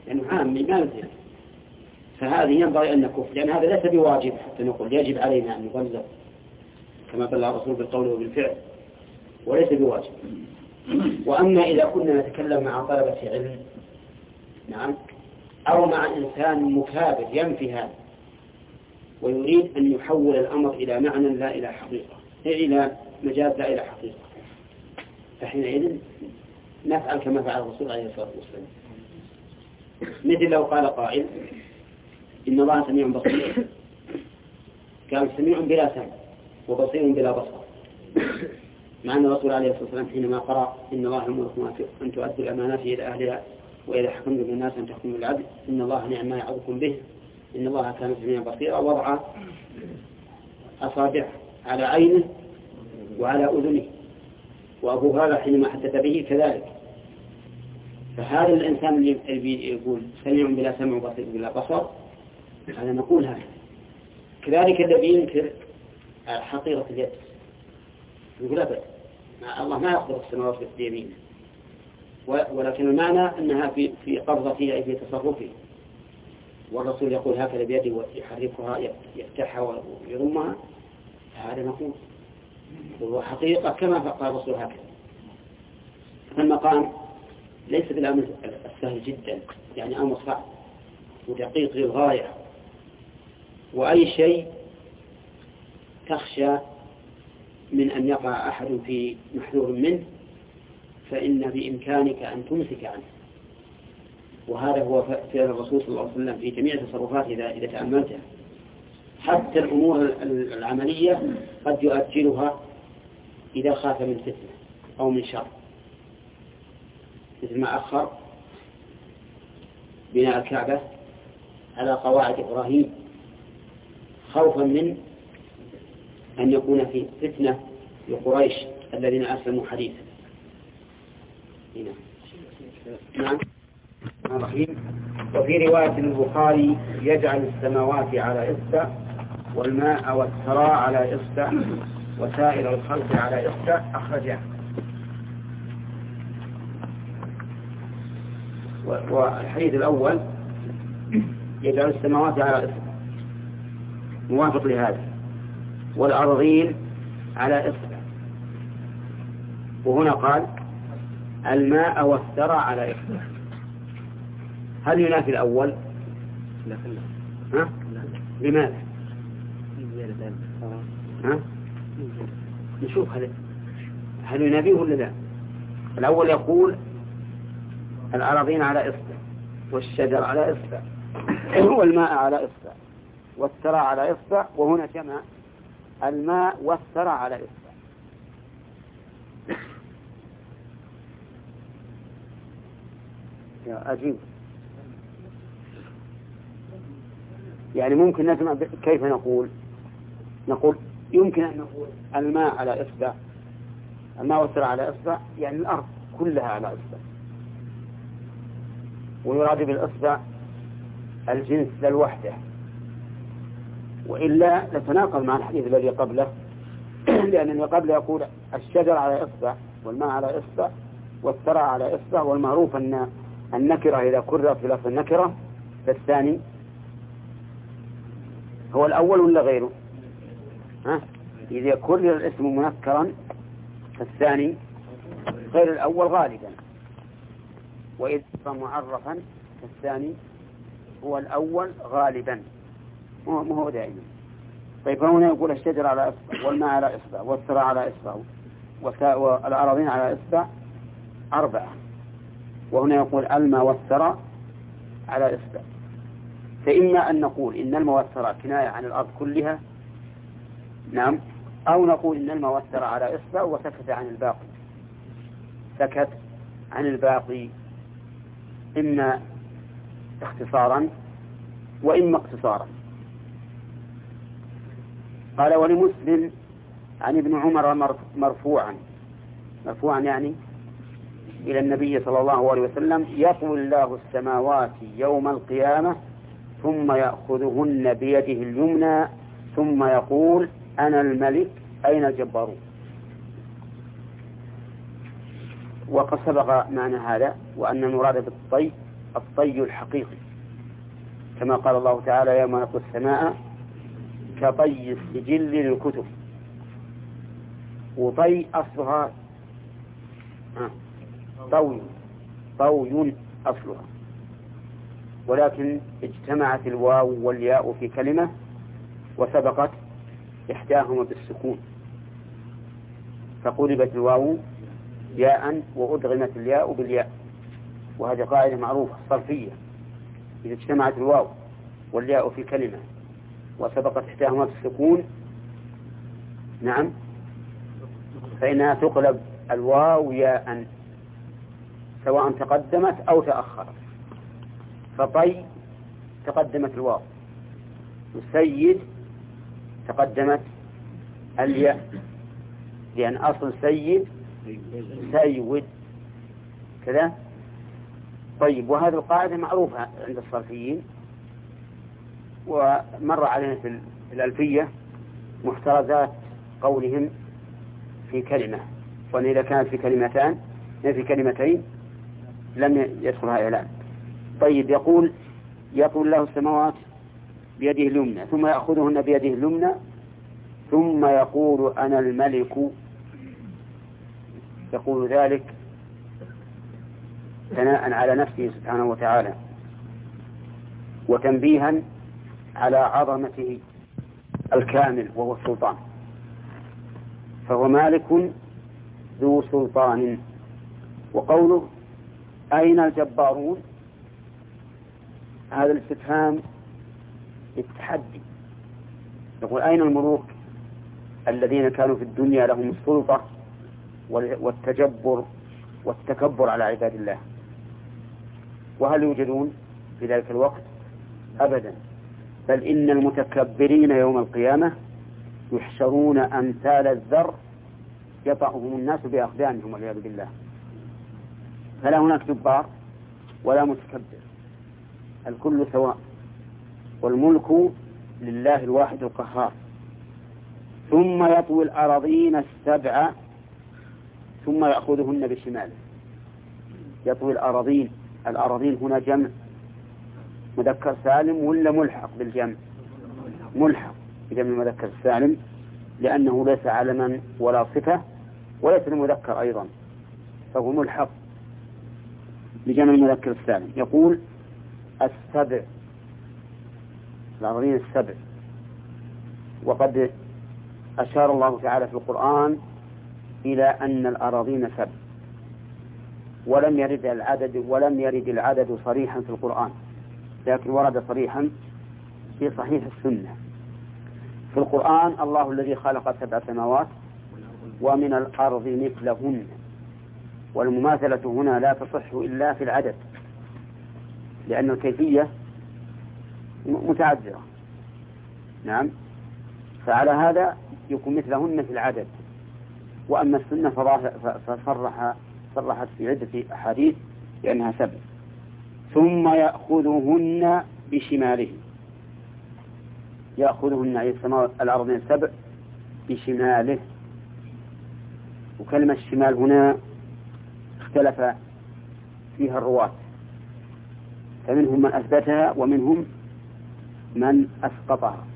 لأنه عام ما نزل. فهذه ينبغي أن نكف، لأن هذا ليس بواجب حتى نقول يجب علينا أن نبلغ كما بلغ الرسول بالقول وبالفعل، وليس بواجب. وأما إذا كنا نتكلم مع طلبة علم نعم أو مع إنسان مكابر ينفي هذا ويريد أن يحول الأمر إلى معنى لا إلى حقيقة، إلى مجاز لا إلى حقيقة، فحينئذ نفعل كما فعل الرسول عليه الصلاة والسلام. مثل لو قال قائل إن الله سميع بصير، كان سميع بلا سمع وبصير بلا بصر، مع أن الرسول عليه الصلاة والسلام حينما قرأ إن الله يأمركم أن تؤدوا الأمانات إلى أهلها وإذا حكمتم بين الناس أن تحكموا بالعدل إن الله نعم ما يعظكم به إن الله كان سميعا بصيرا، وضع أصابع على عينه وعلى أذنه، وأبو هريرة حينما حدث به كذلك. فهذا الإنسان اللي يقول سميع بلا سمع وبصير بلا بصر هذا نقول هذا. كذلك الذي ينكر حقيقة اليد يقول أبدا الله ما يقدر السماوات بيمينه، ولكن المعنى أنها في في قبضته أي في تصرفه، والرسول يقول هكذا بيده ويحركها يفتحها ويضمها، هذا نقول وهو حقيقة كما قال الرسول هكذا. فالمقام ليس بالأمر السهل جدا، يعني أمر صعب ودقيق للغاية، وأي شيء تخشى من أن يقع أحد في محذور منه فإن بإمكانك أن تمسك عنه، وهذا هو فعل الرسول صلى الله عليه وسلم في جميع تصرفاته إذا إذا تأملتها. حتى الأمور العملية قد يؤجلها إذا خاف من فتنة أو من شر، مثل ما أخر بناء الكعبة على قواعد إبراهيم خوفا من أن يكون في فتنة لقريش الذين أسلموا حديثا. هنا نعم الرحيم. وفي رواية البخاري يجعل السماوات على إصبع والماء والثرى على إصبع وسائر الخلق على إصبع، أخرجه. والحديث الأول يجعل السماوات على إصبع موافق لهذا، والأرضين على إصبع، وهنا قال الماء والثرى على إصبع. هل ينافي الأول؟ لا. ها؟ لماذا؟ ها؟ نشوف هل هل ينافيه ولا لا. الأول يقول الأراضين على إصبع والشجر على إصبع والماء على إصبع والثرى على إصبع، وهنا جمع الماء والثرى على إصبع. يا أجيب، يعني ممكن نجمع. كيف نقول؟ نقول يمكن أن نقول الماء على إصبع، الماء والثرى على إصبع، يعني الأرض كلها على إصبع، ويراد بالإصبع الجنس للوحدة، وإلا نتناقض مع الحديث الذي قبله لأن الذي قبله يقول الشجر على إصبع والماء على إصبع والثرى على إصبع، والمعروف أن النكرة إذا كررت في لفظ النكرة فالثاني هو الأول ولا غيره؟ ها؟ إذا كرر الاسم منكرا فالثاني غير الأول غالبا، وإذا معرفا فالثاني هو الأول غالبا، مو هو دائما. طيب هنا يقول الشجر على إصبع والماء على إصبع والثرى على إصبع والأراضين على إصبع أربعة، وهنا يقول الماء والثرى على إصبع. فإما أن نقول إن الماء والثرى كناية عن الأرض كلها، نعم، أو نقول إن الماء والثرى على إصبع وسكت عن الباقي، سكت عن الباقي، إما اختصارا وإما اقتصارا. قال ولمسلم عن ابن عمر مرفوعا، مرفوعا يعني إلى النبي صلى الله عليه وسلم: يطوي الله السماوات يوم القيامة ثم يأخذهن بيده اليمنى ثم يقول أنا الملك أين الجبارون. وقد سبق معنى هذا، وأن المراد بالطي الطي الحقيقي، كما قال الله تعالى يوم نطوي السماء كطي السجل للكتب. وطي أصلها طوي طوي أصلها، ولكن اجتمعت الواو والياء في كلمة وسبقت إحداهما بالسكون، فقلبت الواو ياء وأدغمت الياء بالياء، وهذه قاعدة معروفة صرفية. إذا اجتمعت الواو والياء في كلمة وسبقت إحداهما بالسكون، نعم، فإنها تقلب الواو ياء سواء تقدمت أو تأخرت. فطي تقدمت الواو، وسيد تقدمت الياء، لأن أصل سيد سيود كذا. طيب، وهذه القاعدة معروفة عند الصرفيين، ومر علينا في الألفية محترزات قولهم في كلمة، وأن إذا كانت في كلمتان في كلمتين لم يدخلها إعلان. طيب، يقول يطول الله السماوات بيده اليمنى ثم يأخذهن بيده اليمنى ثم يقول أنا الملك. يقول ذلك ثناء على نفسه سبحانه وتعالى وتنبيها على عظمته الكامل وهو السلطان، فهو مالك ذو سلطان. وقوله أين الجبارون، هذا الاستفهام التحدي. يقول أين الملوك الذين كانوا في الدنيا لهم السلطة والتجبر والتكبر على عباد الله، وهل يوجدون في ذلك الوقت؟ أبدا، بل إن المتكبرين يوم القيامة يحشرون أمثال الذر يطأهم الناس بأقدامهم والعياذ بالله. فلا هناك جبار ولا متكبر، الكل سواء، والملك لله الواحد القهار. ثم يطوي الأراضين السبع ثم يأخذهن بشماله. يطوي الأراضين، الأراضين هنا جمع مذكر سالم ولا ملحق بالجمع؟ ملحق بجمع المذكر السالم، لأنه ليس علما ولا صفة وليس المذكر أيضا، فهو ملحق بجمع المذكر السالم. يقول السبع، الأراضين السبع. وقد أشار الله تعالى في القرآن إلى أن الأراضين سبع، ولم يرد العدد ولم يرد العدد صريحا في القرآن، لكن ورد صريحا في صحيح السنة. في القرآن الله الذي خلق سبع سماوات ومن الأرض مثلهن، والمماثلة هنا لا تصح إلا في العدد، لأن الكيفية متعذرة. نعم، فعلى هذا يكون مثلهن في العدد. وأما السنة فصرح صرحت في عدة أحاديث لأنها سبع. ثم يأخذهن بشماله، يأخذهن أي السماوات الأرضين السبع بشماله. وكلمة الشمال هنا اختلف فيها الرواة، فمنهم من أثبتها ومنهم من أسقطها،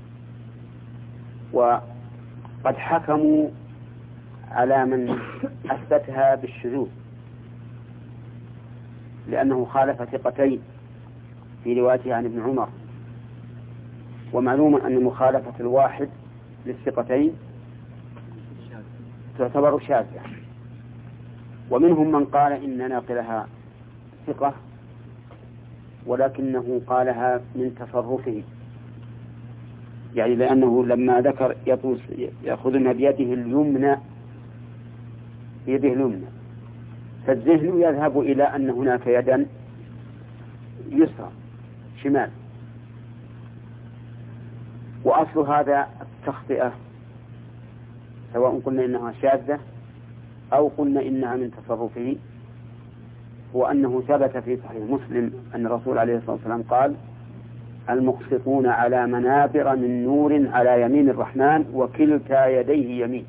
وقد حكموا على من أثبتها بالشذوذ، لأنه خالف ثقتين في روايته عن ابن عمر، ومعلوم أن مخالفة الواحد للثقتين تعتبر شاذة. ومنهم من قال إن ناقلها ثقة ولكنه قالها من تصرفه، يعني لأنه لما ذكر يأخذنا بيده اليمنى بيده اليمنى، فالذهن يذهب إلى أن هناك يدا يسرى شمال. وأصل هذا التخطئة، سواء قلنا إنها شاذة أو قلنا إنها من تصرفه، هو أنه ثبت في صحيح مسلم أن الرسول عليه الصلاة والسلام قال المقسطون على منابر من نور على يمين الرحمن وكلتا يديه يمين،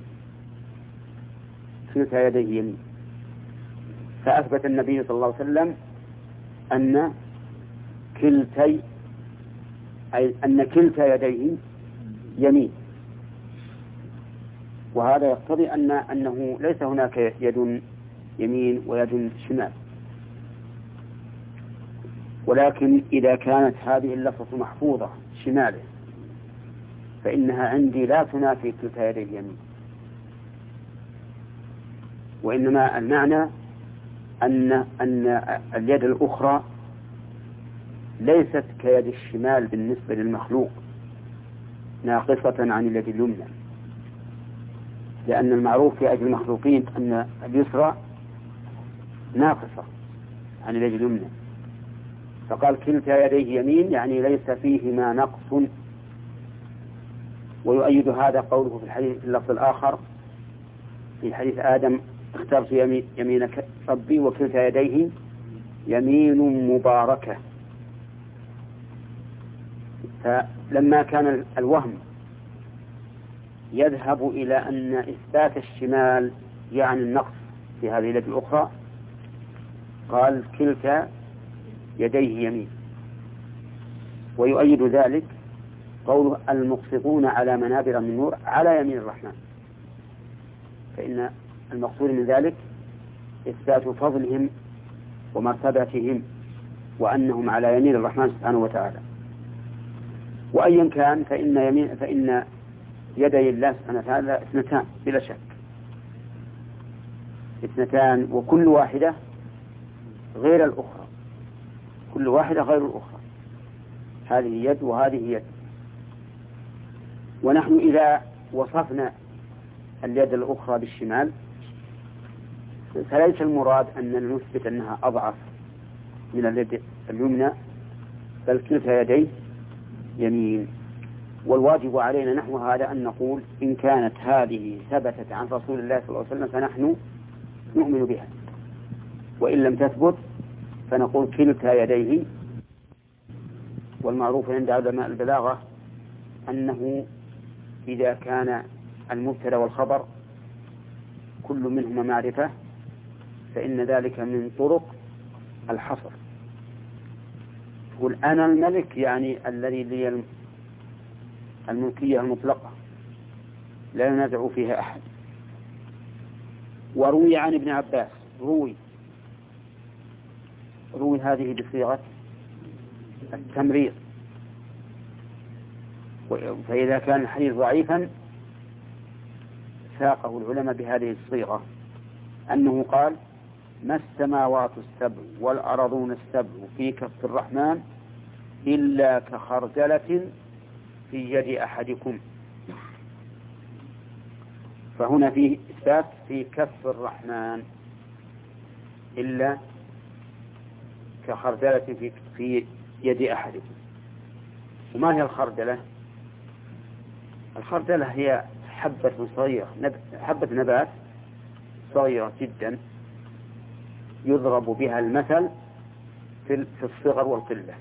كلتا يديه يمين. فأثبت النبي صلى الله عليه وسلم أن كلتي أي أن كلتا يديه يمين، وهذا يقتضي أن أنه ليس هناك يد يمين ويد شمال. ولكن إذا كانت هذه اللفظة محفوظة شماله فإنها عندي لا تنافي كلتا يديه يمين، وإنما المعنى أن أن اليد الأخرى ليست كيد الشمال بالنسبة للمخلوق، ناقصة عن اليد اليمنى، لأن المعروف في أجل المخلوقين أن اليسرى ناقصة عن اليد اليمنى، فقال كلتا يديه يمين يعني ليس فيهما نقص. ويؤيد هذا قوله في الحديث في اللفظ الآخر في حديث آدم اخترت يمينك ربي وكلتا يديه يمين مباركة. فلما كان الوهم يذهب إلى أن إثبات الشمال يعني النقص في هذه اليد الأخرى قال كلتا يديه يمين. ويؤيد ذلك قوله المقسطون على منابر من نور على يمين الرحمن، فإن المقصود من ذلك إثبات فضلهم ومرتبتهم وأنهم على يمين الرحمن سبحانه وتعالى. وأيا كان فإن يمين فإن يدي الله سبحانه وتعالى اثنتان بلا شك، اثنتان وكل واحدة غير الأخرى، كل واحدة غير الأخرى، هذه يد وهذه يد. ونحن إذا وصفنا اليد الأخرى بالشمال فليس المراد أننا نثبت أنها أضعف من اليد اليمنى، بل كلتا يديه يمين. والواجب علينا نحو هذا أن نقول إن كانت هذه ثبتت عن رسول الله صلى الله عليه وسلم فنحن نؤمن بها، وإن لم تثبت فنقول كلتا يديه. والمعروف عند علماء البلاغة أنه إذا كان المبتدأ والخبر كل منهما معرفة فإن ذلك من طرق الحصر. تقول أنا الملك يعني الذي لي الملكية المطلقة لا ينازع فيها أحد. وروي عن ابن عباس روي روي هذه بصيغة التمريض، فإذا كان الحديث ضعيفا ساقه العلماء بهذه الصيغة أنه قال ما السماوات السبع والأرضون السبع في كف الرحمن إلا كخردلة في يد أحدكم. فهنا فيه إثبات في كف الرحمن إلا كخردلة في في يد أحدكم. وما هي الخردلة؟ الخردلة هي حبة صغيرة، حبة نبات صغيرة جدا يضرب بها المثل في الصغر والقلة.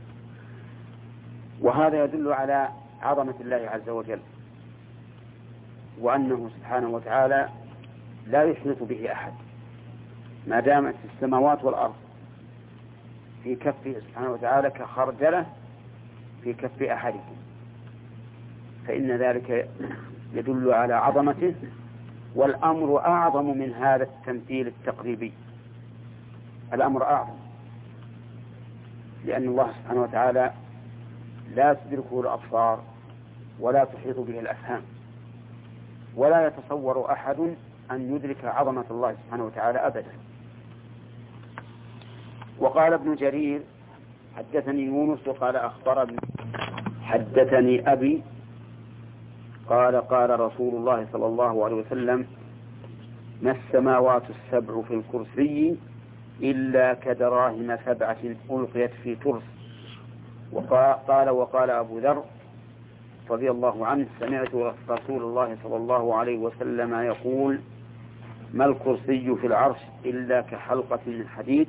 وهذا يدل على عظمة الله عز وجل، وأنه سبحانه وتعالى لا يحيط به أحد ما دامت السماوات والأرض في كفه سبحانه وتعالى كخردلة في كف أحدكم، فإن ذلك يدل على عظمته. والأمر أعظم من هذا التمثيل التقريبي، الأمر أعظم، لأن الله سبحانه وتعالى لا تدركه الأبصار ولا تحيط به الأفهام، ولا يتصور أحد أن يدرك عظمة الله سبحانه وتعالى أبدا. وقال ابن جرير حدثني يونس وقال أخبرني حدثني أبي قال قال رسول الله صلى الله عليه وسلم ما السماوات السبع في الكرسي إلا كدراهم سبعة ألقيت في ترس. وقال وقال أبو ذر رضي الله عنه سمعت رسول الله صلى الله عليه وسلم يقول ما الكرسي في العرش إلا كحلقة من حديد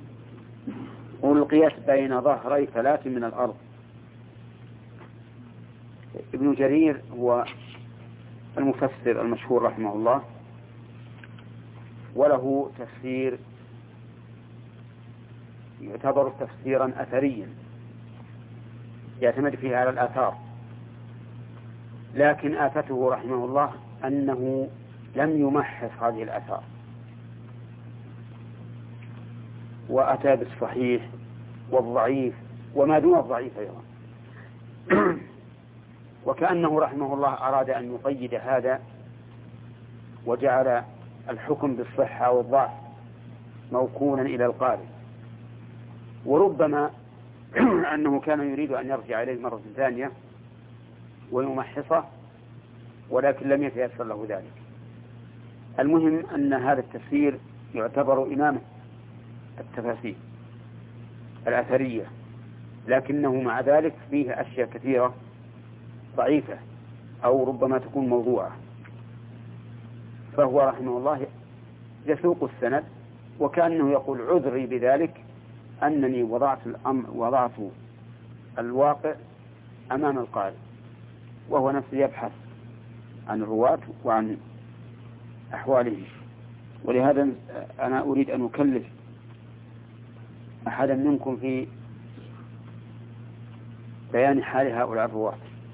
ألقيت بين ظهري ثلاث من الأرض. ابن جرير هو المفسر المشهور رحمه الله، وله تفسير يعتبر تفسيرا أثريا يعتمد فيه على الآثار، لكن آفته رحمه الله أنه لم يمحص هذه الآثار وأتى بالصحيح والضعيف وما دون الضعيف أيضا. وكأنه رحمه الله أراد أن يقيد هذا وجعل الحكم بالصحة والضعف موكولا إلى القارئ، وربما أنه كان يريد أن يرجع إليه مرة ثانية ويمحصه، ولكن لم يتيسر له ذلك. المهم أن هذا التفسير يعتبر إمام التفاسير الأثرية، لكنه مع ذلك فيه أشياء كثيرة ضعيفة أو ربما تكون موضوعة، فهو رحمه الله يسوق السند وكأنه يقول عذري بذلك أنني وضعت الأمر وضعت الواقع أمام القارئ، وهو نفسه يبحث عن الرواة وعن أحوالهم. ولهذا أنا أريد أن أكلف أحدا منكم في بيان حال هؤلاء الرواة.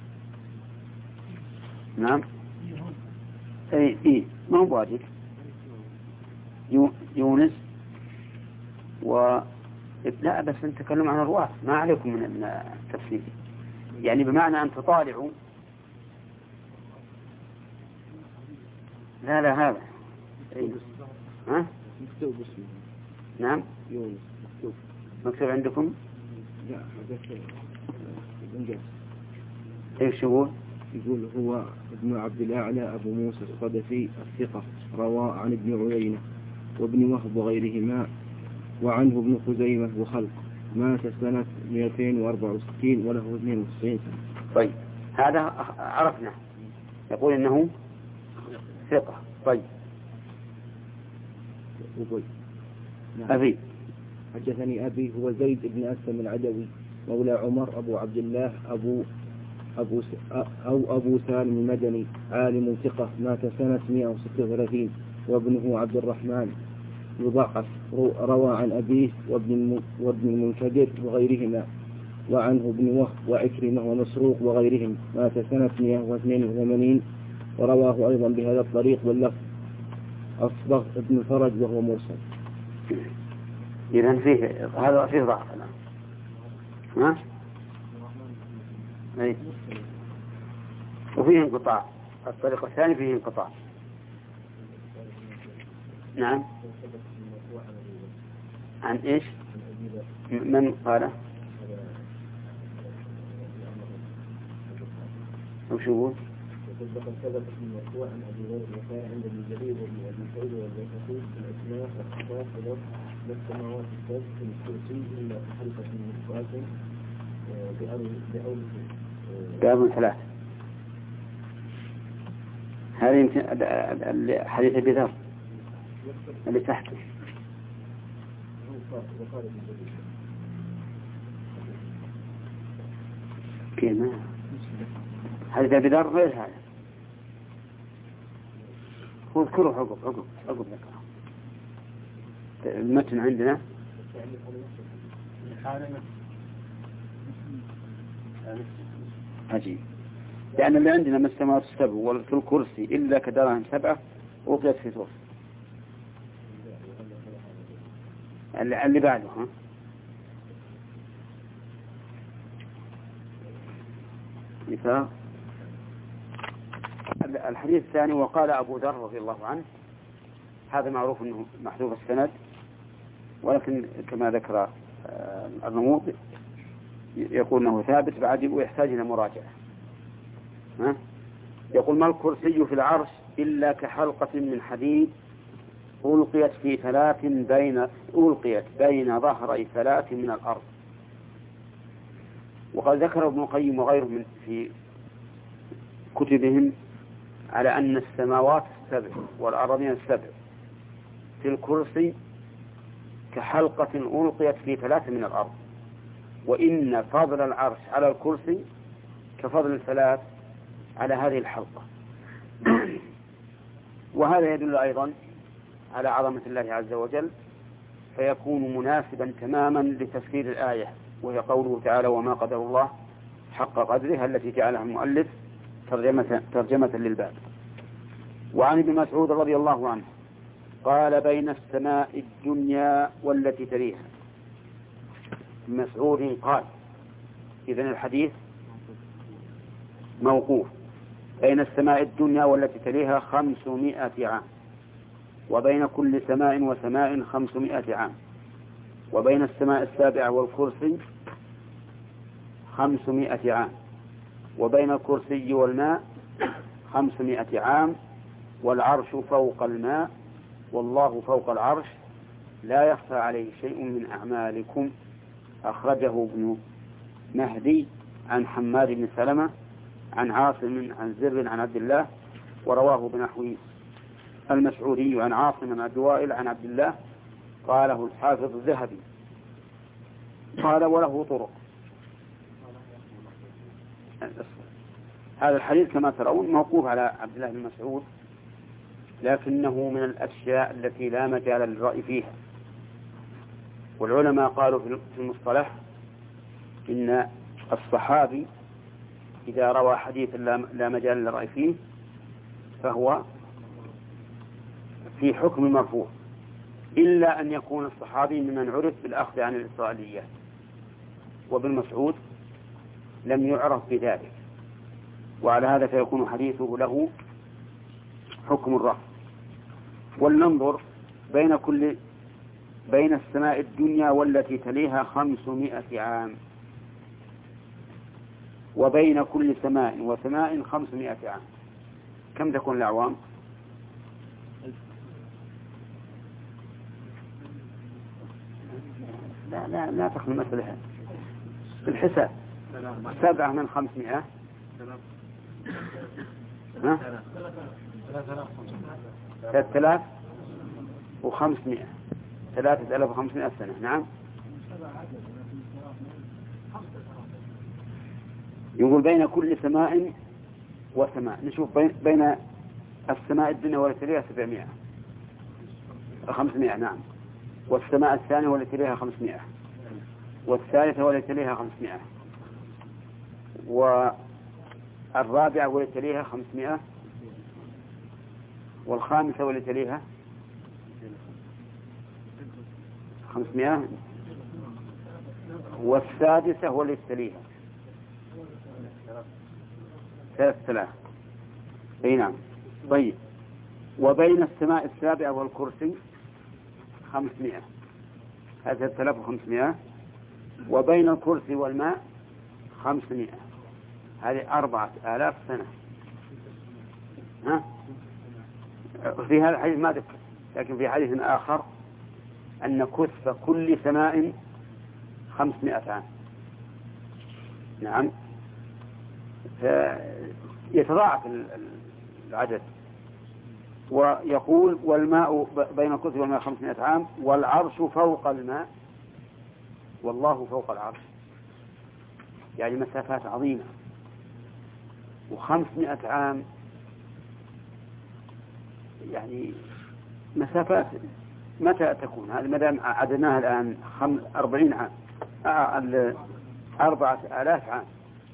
نعم اي اي ما هو واجب يونس و لا بس نتكلم عن الرواة، ما عليكم من التفسير، يعني بمعنى أن تطالعوا. لا لا هذا إيه؟ ها مكتوب اسمه. نعم يونس مكتوب مكتوب عندكم. لا هذا الإنجاز. ايش يقول؟ يقول هو ابن عبد الأعلى أبو موسى الصدفي الثقة، روى عن ابن عيينة وابن وهب وغيرهما، وعنه ابن خزيمة وخلق، مات سنة مئتين وأربعة وستين وله اثنين وتسعين سنة. طيب هذا عرفنا، يقول إنه ثقة. طيب وقل نعم. أبي حدثني أبي هو زيد بن أسلم العدوي مولى عمر أبو عبد الله أبو أبو س... أو أبو سالم المدني، عالم ثقة، مات سنة مئة وستة وثلاثين، وابنه عبد الرحمن يضعف، روى عن أبيه وابن وابن المنكدر وغيرهما، وعنه ابن وهب وعكرمة ومسروق وغيرهم، مات سنة مئة واثنين وثمانين، ورواه أيضا بهذا الطريق واللفظ أصبغ ابن فرج وهو مرسل. إذن فيه هذا فيه ضعف الآن. ها؟ أي. وفيه انقطاع، الطريق الثاني فيه انقطاع. نعم. عن إيش؟ من قال؟ وش يقول؟ وقد ثبت المرفوع عن ابي هريره وكان عند ابن جرير وابن ابي سعيد والبيهقي في الاسماء والصفات ولفظ السماوات السبع في الكرسي الا حلقه من نقاط بأول بأول ثلاث. هذه يمكن حديث ابي ذر اللي تحته. كيف ما حديث ابي ذر غير هذا. هو اذكره عقب عقب عقب ذكره. المتن عندنا عجيب، لأن اللي عندنا ما السماوات السبع وفي الكرسي إلا كدرهم سبعة وقيت في ثلث. اللي بعده ها مثال الحديث الثاني. وقال أبو ذر رضي الله عنه، هذا معروف أنه محذوف السند، ولكن كما ذكر الرموز يقول أنه ثابت بعد ويحتاج إلى مراجعة. ها؟ يقول ما الكرسي في العرش إلا كحلقة من حديد ألقيت في ثلاث بين ألقيت بين ظهري ثلاث من الأرض. وقد ذكر ابن القيم وغيره من في كتبهم على أن السماوات السبع والأراضين السبع في الكرسي كحلقة ألقيت في ثلاث من الأرض، وإن فضل العرش على الكرسي كفضل الثلاث على هذه الحلقة. وهذا يدل أيضا على عظمة الله عز وجل، فيكون مناسبا تماما لتفسير الآية، وهي قوله تعالى وما قدر الله حق قدره التي جعلها المؤلف ترجمة, ترجمة للباب. وعن ابن مسعود رضي الله عنه قال بين السماء الدنيا والتي تليها. مسعود قال، إذن الحديث موقوف. بين السماء الدنيا والتي تليها خمسمائة عام، وبين كل سماء وسماء خمسمائة عام، وبين السماء السابعة والكرسي خمسمائة عام، وبين الكرسي والماء خمسمائة عام، والعرش فوق الماء، والله فوق العرش، لا يخفى عليه شيء من أعمالكم. أخرجه ابن مهدي عن حماد بن سلمة عن عاصم عن زر عن عبد الله، ورواه بنحو المسعودي عن عاصم عن عبد وائل عن عبد الله، قاله الحافظ الذهبي. قال وله طرق. هذا الحديث كما ترون موقوف على عبد الله بن مسعود، لكنه من الأشياء التي لا مجال للرأي فيها. والعلماء قالوا في المصطلح إن الصحابي إذا روى حديث لا مجال للرأي فيه فهو في حكم مرفوع، إلا أن يكون الصحابي ممن عرف بالأخذ عن الإسرائيليات، وبالمسعود لم يعرف بذلك، وعلى هذا فيكون حديثه له حكم الرفع. ولننظر بين كل بين السماء الدنيا والتي تليها خمسمائة عام، وبين كل سماء وسماء خمسمائة عام، كم تكون الأعوام؟ لا لا لا تخل المسألة بالحساب. سبعة من خمسمائة ثلاثة آلاف وخمسمائة ثلاثة آلاف وخمسمائة سنة. نعم. يقول بين كل سماء وسماء. نشوف بين, بين السماء الدنيا والتي لها سبعمائة خمسمائة. نعم. والسماء الثانية والتي لها خمسمائة، والثالثة والتي لها خمسمائة، والرابعة والتي لها خمسمائة، والخامسة والتي لها خمسمائة، والسادسة والتي تليها ثلاثة آلاف. أي نعم. طيب. وبين السماء السابعة والكرسي خمسمائة، هذا ثلاثة آلاف وخمسمائة، وبين الكرسي والماء خمسمائة، هذه أربعة آلاف سنة. ها؟ في هذا الحديث ما ذكر، لكن في حديث آخر أن كث كل سماء خمسمائة عام. نعم. فيتضاعف العدد. ويقول والماء بين الكرسي والماء خمسمائة عام، والعرش فوق الماء، والله فوق العرش، يعني مسافات عظيمة. وخمسمائة عام يعني مسافات متى تكون هذه؟ مدام عدناها الآن أربعين عام، أربعة آلاف عام.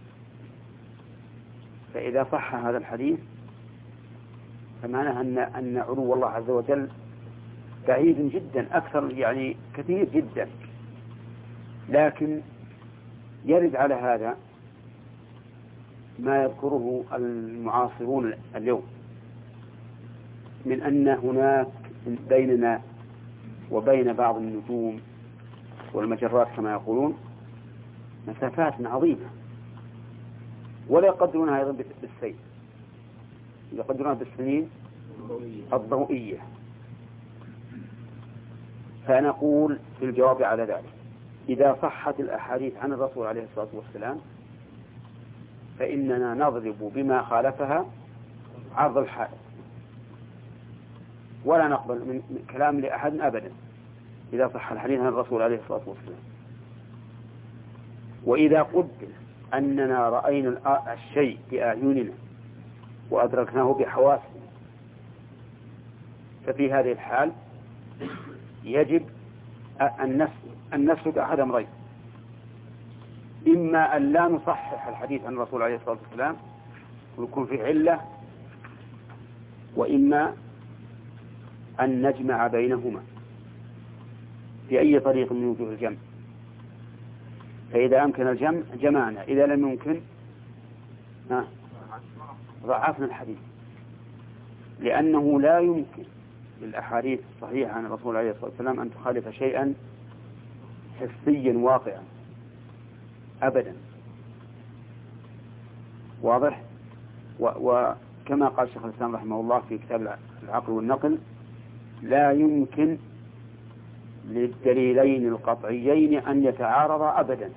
فإذا صح هذا الحديث فمعناه أن أن علو الله عز وجل بعيد جدا، أكثر يعني كثير جدا. لكن يرد على هذا ما يذكره المعاصرون اليوم من أن هناك بيننا وبين بعض النجوم والمجرات كما يقولون مسافات عظيمة، ولا يقدرونها أيضا بالسيف، يقدرونها بالسنين الضوئية. فنقول في الجواب على ذلك إذا صحت الأحاديث عن الرسول عليه الصلاة والسلام فإننا نضرب بما خالفها عرض الحائط، ولا نقبل من كلام لأحد أبدا إذا صح الحديث عن الرسول عليه الصلاة والسلام. وإذا قدر أننا رأينا الشيء بأعيننا وأدركناه بحواسنا ففي هذه الحال يجب أن نسلك أحد أمرين: إما أن لا نصحح الحديث عن الرسول عليه الصلاة والسلام ويكون فيه علة، وإما أن نجمع بينهما في أي طريق من وجوه الجمع. فإذا أمكن الجمع جمعنا، إذا لم يمكن ضعفنا الحديث، لأنه لا يمكن للأحاديث الصحيحة عن الرسول عليه الصلاة والسلام أن تخالف شيئا حسيا واقعا أبدا. واضح؟ وكما قال الشيخ الإسلام رحمه الله في كتاب العقل والنقل: لا يمكن للدليلين القطعيين أن يتعارضا أبدا،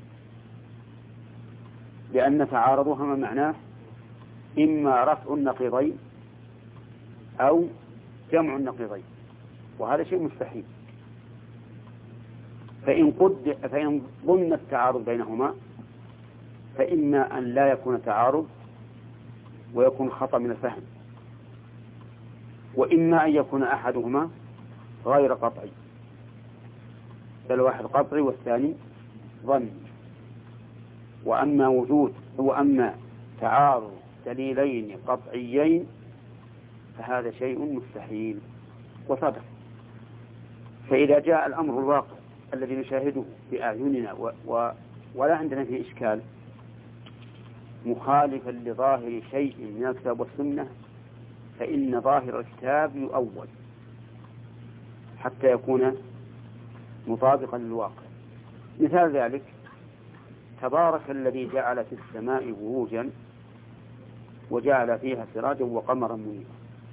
لأن تعارضهما معناه إما رفع النقيضين أو جمع النقيضين، وهذا شيء مستحيل. فإن قد فإن ظن التعارض بينهما فإما أن لا يكون تعارض ويكون خطأ من الفهم، وإما أن يكون أحدهما غير قطعي، بل واحد قطعي والثاني ظني. وأما وجود وأما تعارض دليلين قطعيين فهذا شيء مستحيل وصدق. فإذا جاء الأمر الواقع الذي نشاهده بأعيننا و... و... ولا عندنا فيه إشكال مخالفا لظاهر شيء من الكتاب والسنة، فإن ظاهر الكتاب يؤول حتى يكون مطابقا للواقع. مثال ذلك: تبارك الذي جعل في السماء بروجا وجعل فيها سراجا وقمرا منيرا.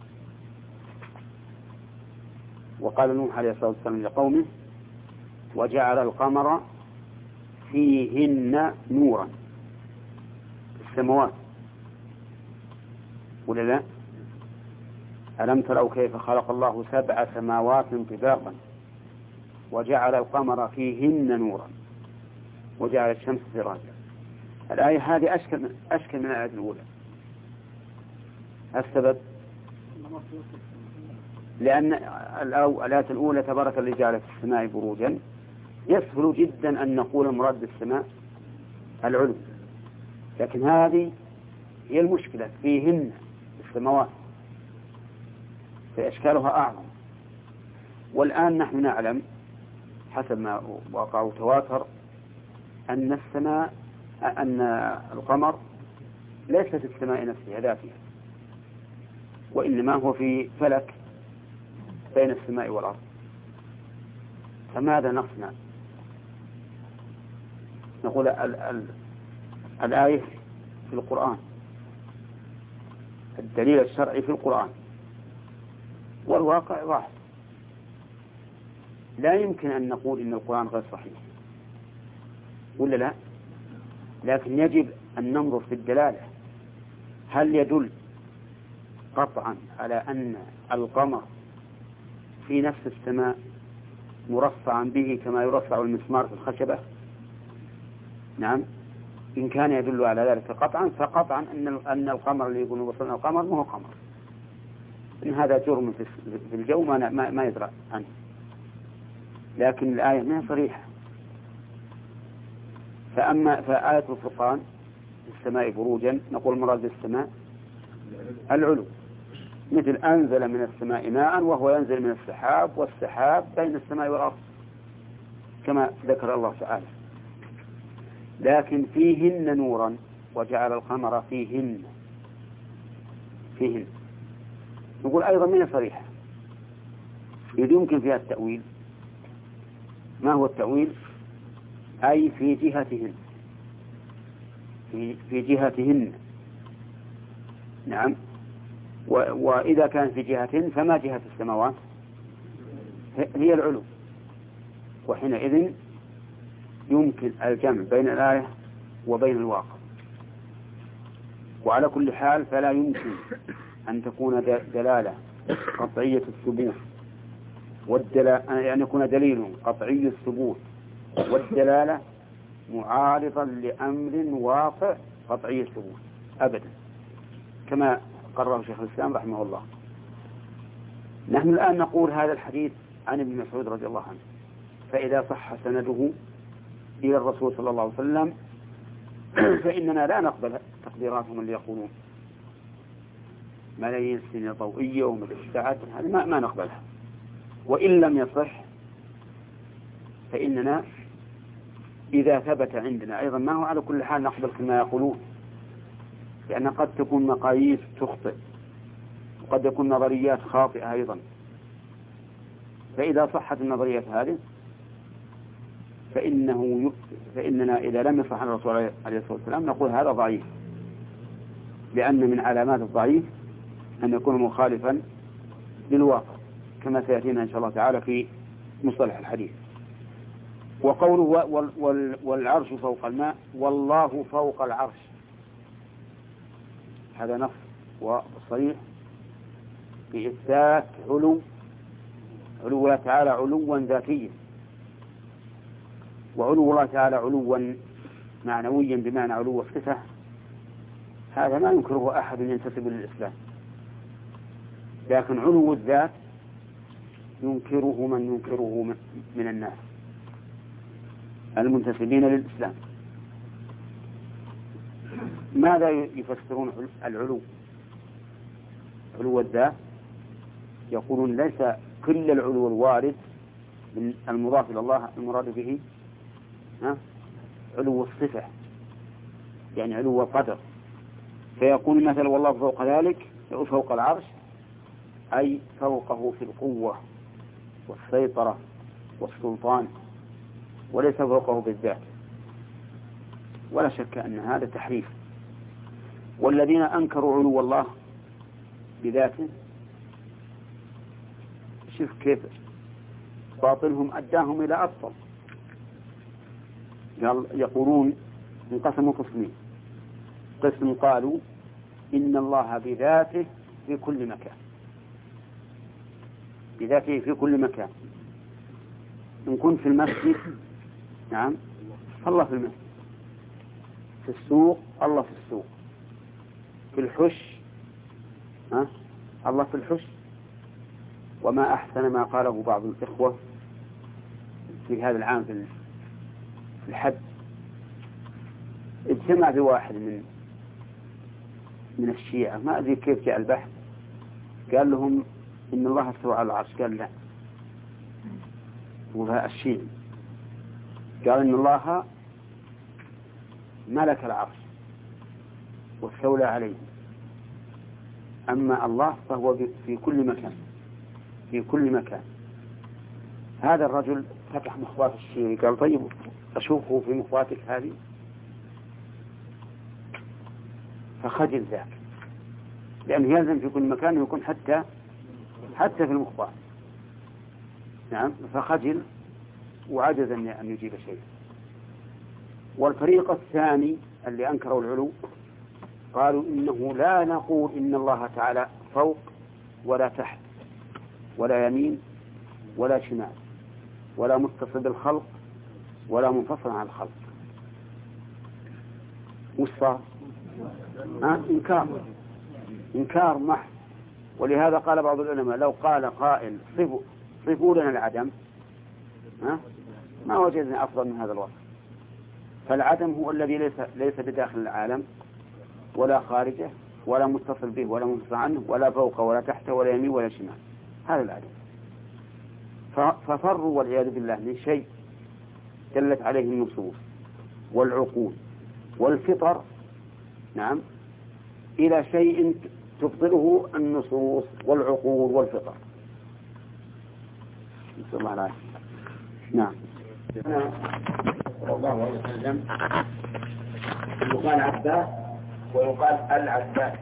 وقال نوح عليه الصلاة والسلام لقومه: وجعل القمر فيهن نورا. السماوات ولا لا؟ ألم تروا كيف خلق الله سبع سماوات طباقا وجعل القمر فيهن نورا وجعل الشمس سراجا. الآية هذه أشكل أشكل من الآية الأولى. السبب لأن الآية الأولى تبارك الذي جعل في السماء بروجا، يسهل جدا أن نقول مراد بالسماء العلو، لكن هذه هي المشكلة فيهن السماوات، فإشكالها أعظم. والآن نحن نعلم حسب ما وقع وتواتر أن السماء أن القمر ليس في السماء نفسها ذاتها، وإنما هو في فلك بين السماء والأرض. فماذا نصنع؟ نقول ال ال الآية في القرآن، الدليل الشرعي في القرآن، والواقع واحد. لا يمكن أن نقول إن القرآن غير صحيح ولا لا، لكن يجب أن ننظر في الدلالة. هل يدل قطعا على أن القمر في نفس السماء مرفعا به كما يرفع المسمار في الخشبة؟ نعم. إن كان يدل على ذلك قطعا فقطعا أن أن القمر اللي يقول وصلنا القمر ما هو قمر، إن هذا جرم في الجو ما ما, ما يدرى عنه. لكن الآية ما صريحة. فأما فآية الفرقان في السماء بروجا نقول مراد بالسماء العلو، مثل أنزل من السماء ماء وهو ينزل من السحاب والسحاب بين السماء والأرض كما ذكر الله تعالى. لكن فيهن نورا وجعل القمر فيهن فيهن نقول أيضا من صريحة، يمكن فيها التأويل. ما هو التأويل؟ أي في جهتهن، في, في جهتهن. نعم. وإذا كان في جهتهن فما جهة السماوات؟ هي العلو. وحينئذ يمكن الجمع بين الآية وبين الواقع. وعلى كل حال فلا يمكن أن تكون دلالة قطعية الثبوت والدلالة، أن يكون دليل قطعي الثبوت والدلالة معارضا لأمر واقع قطعي الثبوت أبدا، كما قرره شيخ الإسلام رحمه الله. نحن الآن نقول هذا الحديث عن ابن مسعود رضي الله عنه، فإذا صح سنده إلى الرسول صلى الله عليه وسلم فإننا لا نقبل تقديراتهم اللي يقولون ملايين السنين ضوئية ومدى الساعات، هذه ما, ما نقبلها. وإن لم يصح فإننا إذا ثبت عندنا أيضا ما هو على كل حال نقبل كما يقولون، لأن قد تكون مقاييس تخطئ وقد يكون نظريات خاطئة أيضا. فإذا صحت النظريات هذه فإنه فإننا إذا لم يصح عن الرسول عليه الصلاة والسلام نقول هذا ضعيف، لأن من علامات الضعيف أن يكون مخالفا للواقع كما سيأتينا إن شاء الله تعالى في مصطلح الحديث. وقوله والعرش فوق الماء والله فوق العرش، هذا نص وصريح بإثبات علو علو الله تعالى علوا ذاتيا، وعلو الله تعالى علوا معنويا بمعنى علو الصفة، هذا ما ينكره أحد ينتسب للإسلام. لكن علو الذات ينكره من ينكره من الناس المنتسبين للإسلام. ماذا يفسرون العلو؟ علو الذات يقولون ليس كل العلو الوارد من المضاف إلى الله المراد به ها علو الصفة، يعني علو القدر. فيقول مثلا والله فوق ذلك فوق العرش، أي فوقه في القوة والسيطرة والسلطان، وليس فوقه بالذات. ولا شك أن هذا تحريف. والذين أنكروا علو الله بذاته شوف كيف باطلهم أداهم إلى أبطل. يقولون انقسموا قسمين، قسم قالوا إن الله بذاته في كل مكان، بذاته في كل مكان. إن كنت في المسجد نعم الله في المسجد، في السوق الله في السوق، في الحش ها الله في الحش. وما أحسن ما قاله بعض الإخوة في هذا العام في الحج، اجتمع بواحد من من الشيعة، ما أدري كيف جاء البحث، قال لهم إن الله استوى على العرش، قال لا، وهذا الشيعي قال إن الله ملك العرش واستولى عليه، أما الله فهو في كل مكان، في كل مكان. هذا الرجل فتح مخبات الشيعي قال طيب أشوفه في مخباتك هذه، فخجل ذاك، لأنه يلزم في كل مكان يكون حتى حتى في المخبات. نعم، فخجل وعجز أن يجيب شيء. والفريق الثاني اللي أنكروا العلو قالوا إنه لا نقول إن الله تعالى فوق ولا تحت ولا يمين ولا شمال ولا متصل بالخلق ولا منفصل عن الخلق. وش صار؟ ها؟ إنكار إنكار محض. ولهذا قال بعض العلماء لو قال قائل صفوا صفوا لنا العدم ها؟ ما وجدنا أفضل من هذا الوصف. فالعدم هو الذي ليس ليس بداخل العالم ولا خارجه ولا متصل به ولا منفصل عنه ولا فوق ولا تحت ولا يمين ولا شمال، هذا العدم. ففروا والعياذ بالله من شيء دلت عليه النصوص والعقول والفطر نعم إلى شيء تفضله النصوص والعقول والفطر. نسأل الله العافية. نعم. صلى الله عليه وسلم يقال عباس ويقال العباس،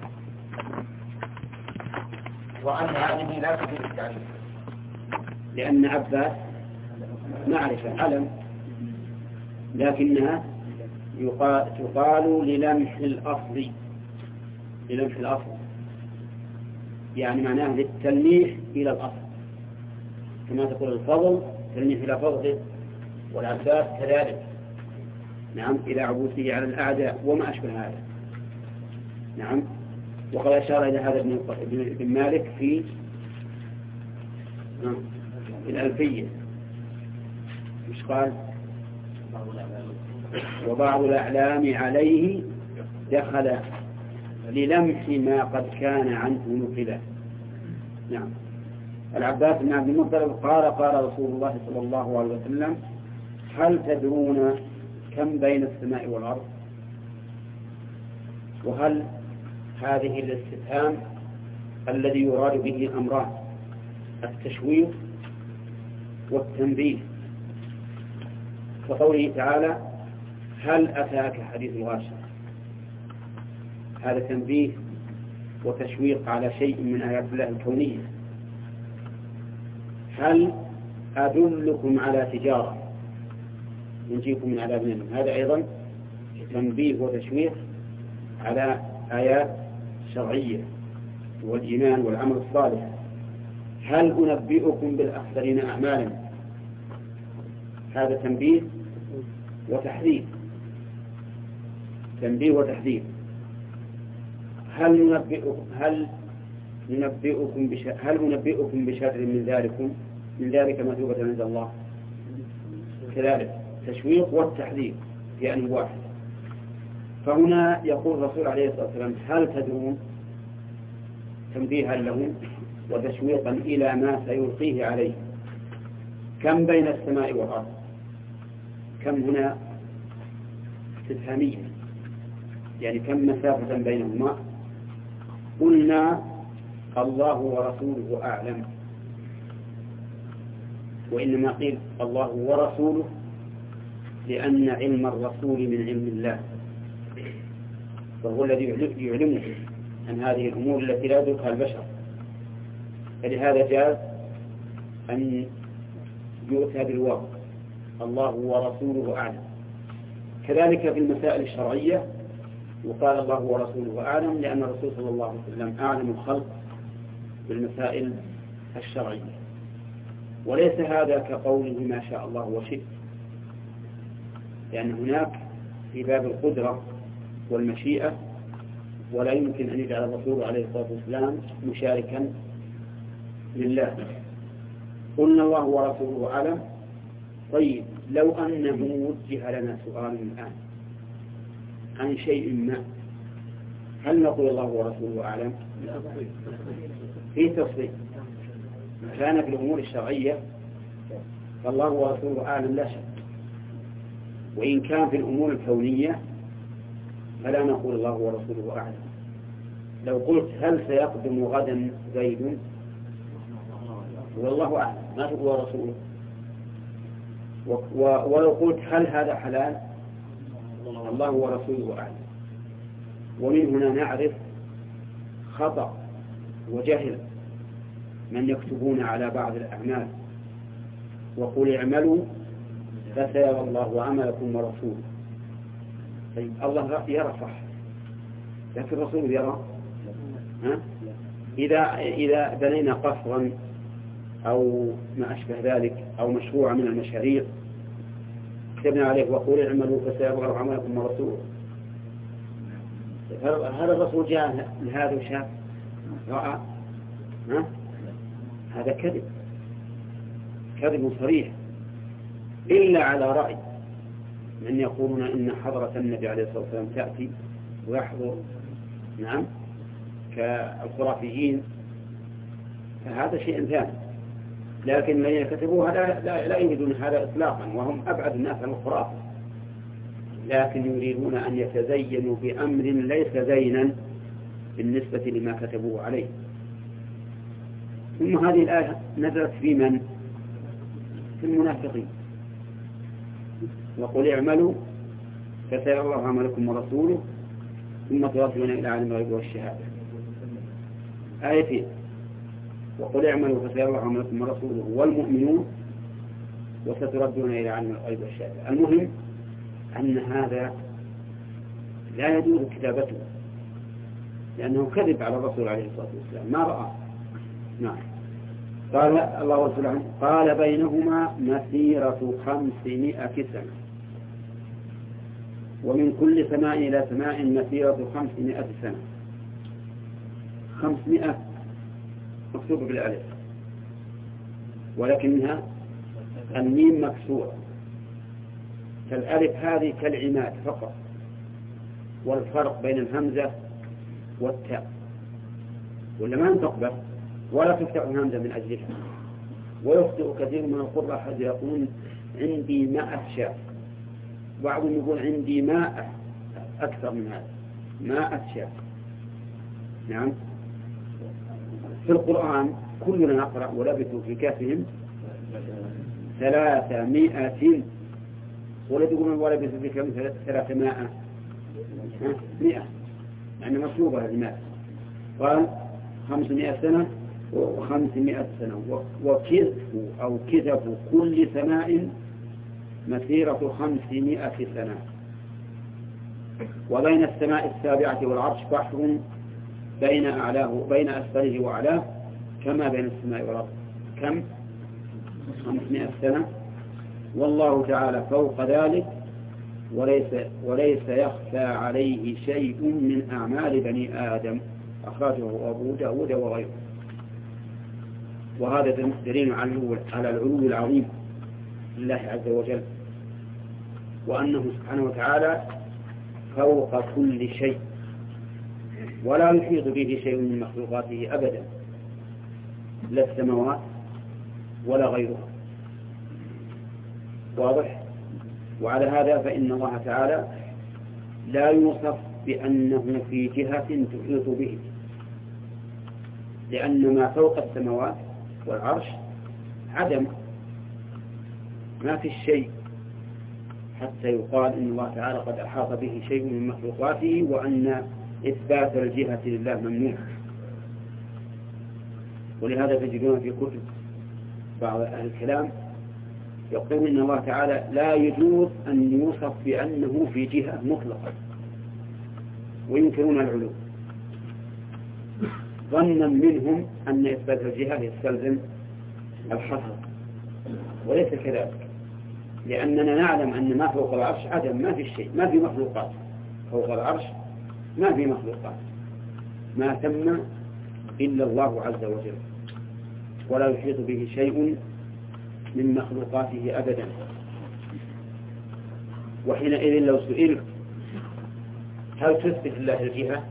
وأن هذه لا تفيد التعريف، لأن عباس معرفة علم، لكنها يقال, يقال للمح الأصل، للمح الأصل يعني معناه للتلميح إلى الأصل، كما تقول الفضل تلميح إلى فضله، والعباس كذلك نعم إلى عبوسه على الأعداء وما أشبه هذا. نعم. وقد أشار إلى هذا ابن مالك في الألفية مش قال وبعض الأعلام عليه دخل للمح ما قد كان عنه نقلا. نعم. العباس بن عبد المطلب قال قال رسول الله صلى الله عليه وسلم هل تدرون كم بين السماء والأرض؟ وهل هذه الاستفهام الذي يراد به أمران التشويق والتنبيه، كقوله تعالى هل أتاك حديث الغاشية، هذا تنبيه وتشويق على شيء من آيات الله الكونية. هل أدلكم على تجارة ينجيكم من عذاب أليم، هذا أيضا تنبيه وتشويق على آيات شرعية والإيمان والعمل الصالح. هل أنبئكم بالأخسرين أعمالا، هذا تنبيه وتحذير، تنبيه وتحذير. هل ننبئكم هل ننبئكم بش... هل ننبئكم بشر من ذلكم من ذلك مثوبة عند الله، كذلك تشويق والتحذير في أن واحد. فهنا يقول الرسول عليه الصلاة والسلام هل تدرون، تنبيها لهم وتشويقا إلى ما سيلقيه عليه. كم بين السماء والأرض، كم هنا استفهامية، يعني كم مسافة بينهما. قلنا الله ورسوله أعلم، وإنما قيل الله ورسوله لأن علم الرسول من علم الله، وهو الذي يعلمه عن هذه الأمور التي لا يدركها البشر، فلهذا جاز أن يؤتى بالواو الله ورسوله أعلم. كذلك في المسائل الشرعية وقال الله ورسوله أعلم، لأن الرسول صلى الله عليه وسلم أعلم الخلق بالمسائل الشرعية. وليس هذا كقوله ما شاء الله وشئت، لأن هناك في باب القدرة والمشيئة، ولا يمكن أن يجعل الرسول عليه الصلاة والسلام مشاركا لله. قلنا الله ورسوله أعلم. طيب لو أنه وجه لنا سؤال الآن عن شيء ما، هل نقول الله ورسوله أعلم؟ في تفصيل. كان في الأمور الشرعية فالله ورسوله أعلم لا شك، وإن كان في الأمور الكونية فلا نقول الله ورسوله أعلم. لو قلت هل سيقدم غدا زيد والله أعلم ما تقول ورسوله. ولو قلت هل هذا حلال الله ورسوله أعلم. ومن هنا نعرف خطأ وجهل من يكتبون على بعض الأعمال وقل اعملوا فسيرى الله عملكم ورسوله. طيب الله يرى صح، لكن الرسول يرى. ها؟ إذا إذا بنينا قصرا أو ما أشبه ذلك أو مشروع من المشاريع كتبنا عليه وقول اعملوا فسيرى الله عملكم ورسوله، هذا الرسول جاء لهذا وشاف رأى، ها؟ هذا كذب، كذب صريح، إلا على رأي من يقولون إن حضرة النبي عليه الصلاة والسلام تأتي ويحضر، نعم، كالخرافيين، فهذا شيء ثاني. لكن الذين كتبوها لا, لا, لا يريدون هذا إطلاقا، وهم أبعد الناس عن الخرافة، لكن يريدون أن يتزينوا بأمر ليس زينا بالنسبة لما كتبوه عليه. ثم هذه الآية نزلت في من؟ في المنافقين. وقل اعملوا فسيرى الله عملكم ورسوله ثم تردون إلى عالم الغيب والشهادة. آيتين: وقل اعملوا فسيرى الله عملكم ورسوله والمؤمنون وستردون إلى عالم الغيب والشهادة. المهم أن هذا لا يجوز كتابته، لأنه كذب على الرسول عليه الصلاة والسلام ما رأى. نعم. قال الله ورسوله عنه قال بينهما مسيرة خمسمائة سنة، ومن كل سماء إلى سماء مسيرة خمسمائة سنة. خمسمائة مكتوب بالألف، ولكنها الميم مكسورة فالألف هذه كالعماد فقط، والفرق بين الهمزة والتاء، ولا ما تقبل ولا تفتح الهمزة من أجلها. ويخطئ كثير من القراء حتى يقولون عندي ماء شاة، بعضهم يقول عندي ماء أكثر من هذا، ماء شاة. نعم، في القرآن كلنا نقرأ ولبثوا في كهفهم ثلاثمائة، ولا تقولون ولبثوا في كهفهم ثلاثمائة مئة، يعني مطلوبة الماء. قال خمسمائة سنة وخمسمائة سنة، وكذفوا أو كذفوا كل سماء مسيرة خمسمائة سنة. وبين السماء السابعة والعرش بحر بين أعلاه بين أسفله وأعلاه كما بين السماء والأرض، كم؟ خمسمائة سنة. والله تعالى فوق ذلك وليس, وليس يخفى عليه شيء من أعمال بني آدم. أخرجه أبو داود وغيره. وهذا دليل على العلو العظيم لله عز وجل، وأنه سبحانه وتعالى فوق كل شيء، ولا يحيط به شيء من مخلوقاته أبدا، لا السماوات ولا غيرها. واضح؟ وعلى هذا فإن الله تعالى لا يوصف بأنه في جهة تحيط به، لأن ما فوق السماوات والعرش عدم، ما في الشيء حتى يقال إن الله تعالى قد أحاط به شيء من مخلوقاته، وأن إثبات الجهة لله ممنوع. ولهذا تجدون في كتب بعض أهل الكلام يقولون إن الله تعالى لا يجوز أن يوصف بأنه في جهة مطلقة، وينكرون العلو ظنا منهم أن إثبات الجهة يستلزم الحصر، وليس كذلك، لأننا نعلم أن ما فوق العرش عدم، ما في شيء، ما في مخلوقات فوق العرش، ما في مخلوقات، ما تم إلا الله عز وجل، ولا يحيط به شيء من مخلوقاته أبدا. وحينئذ لو سئلت هل تثبت الله الجهة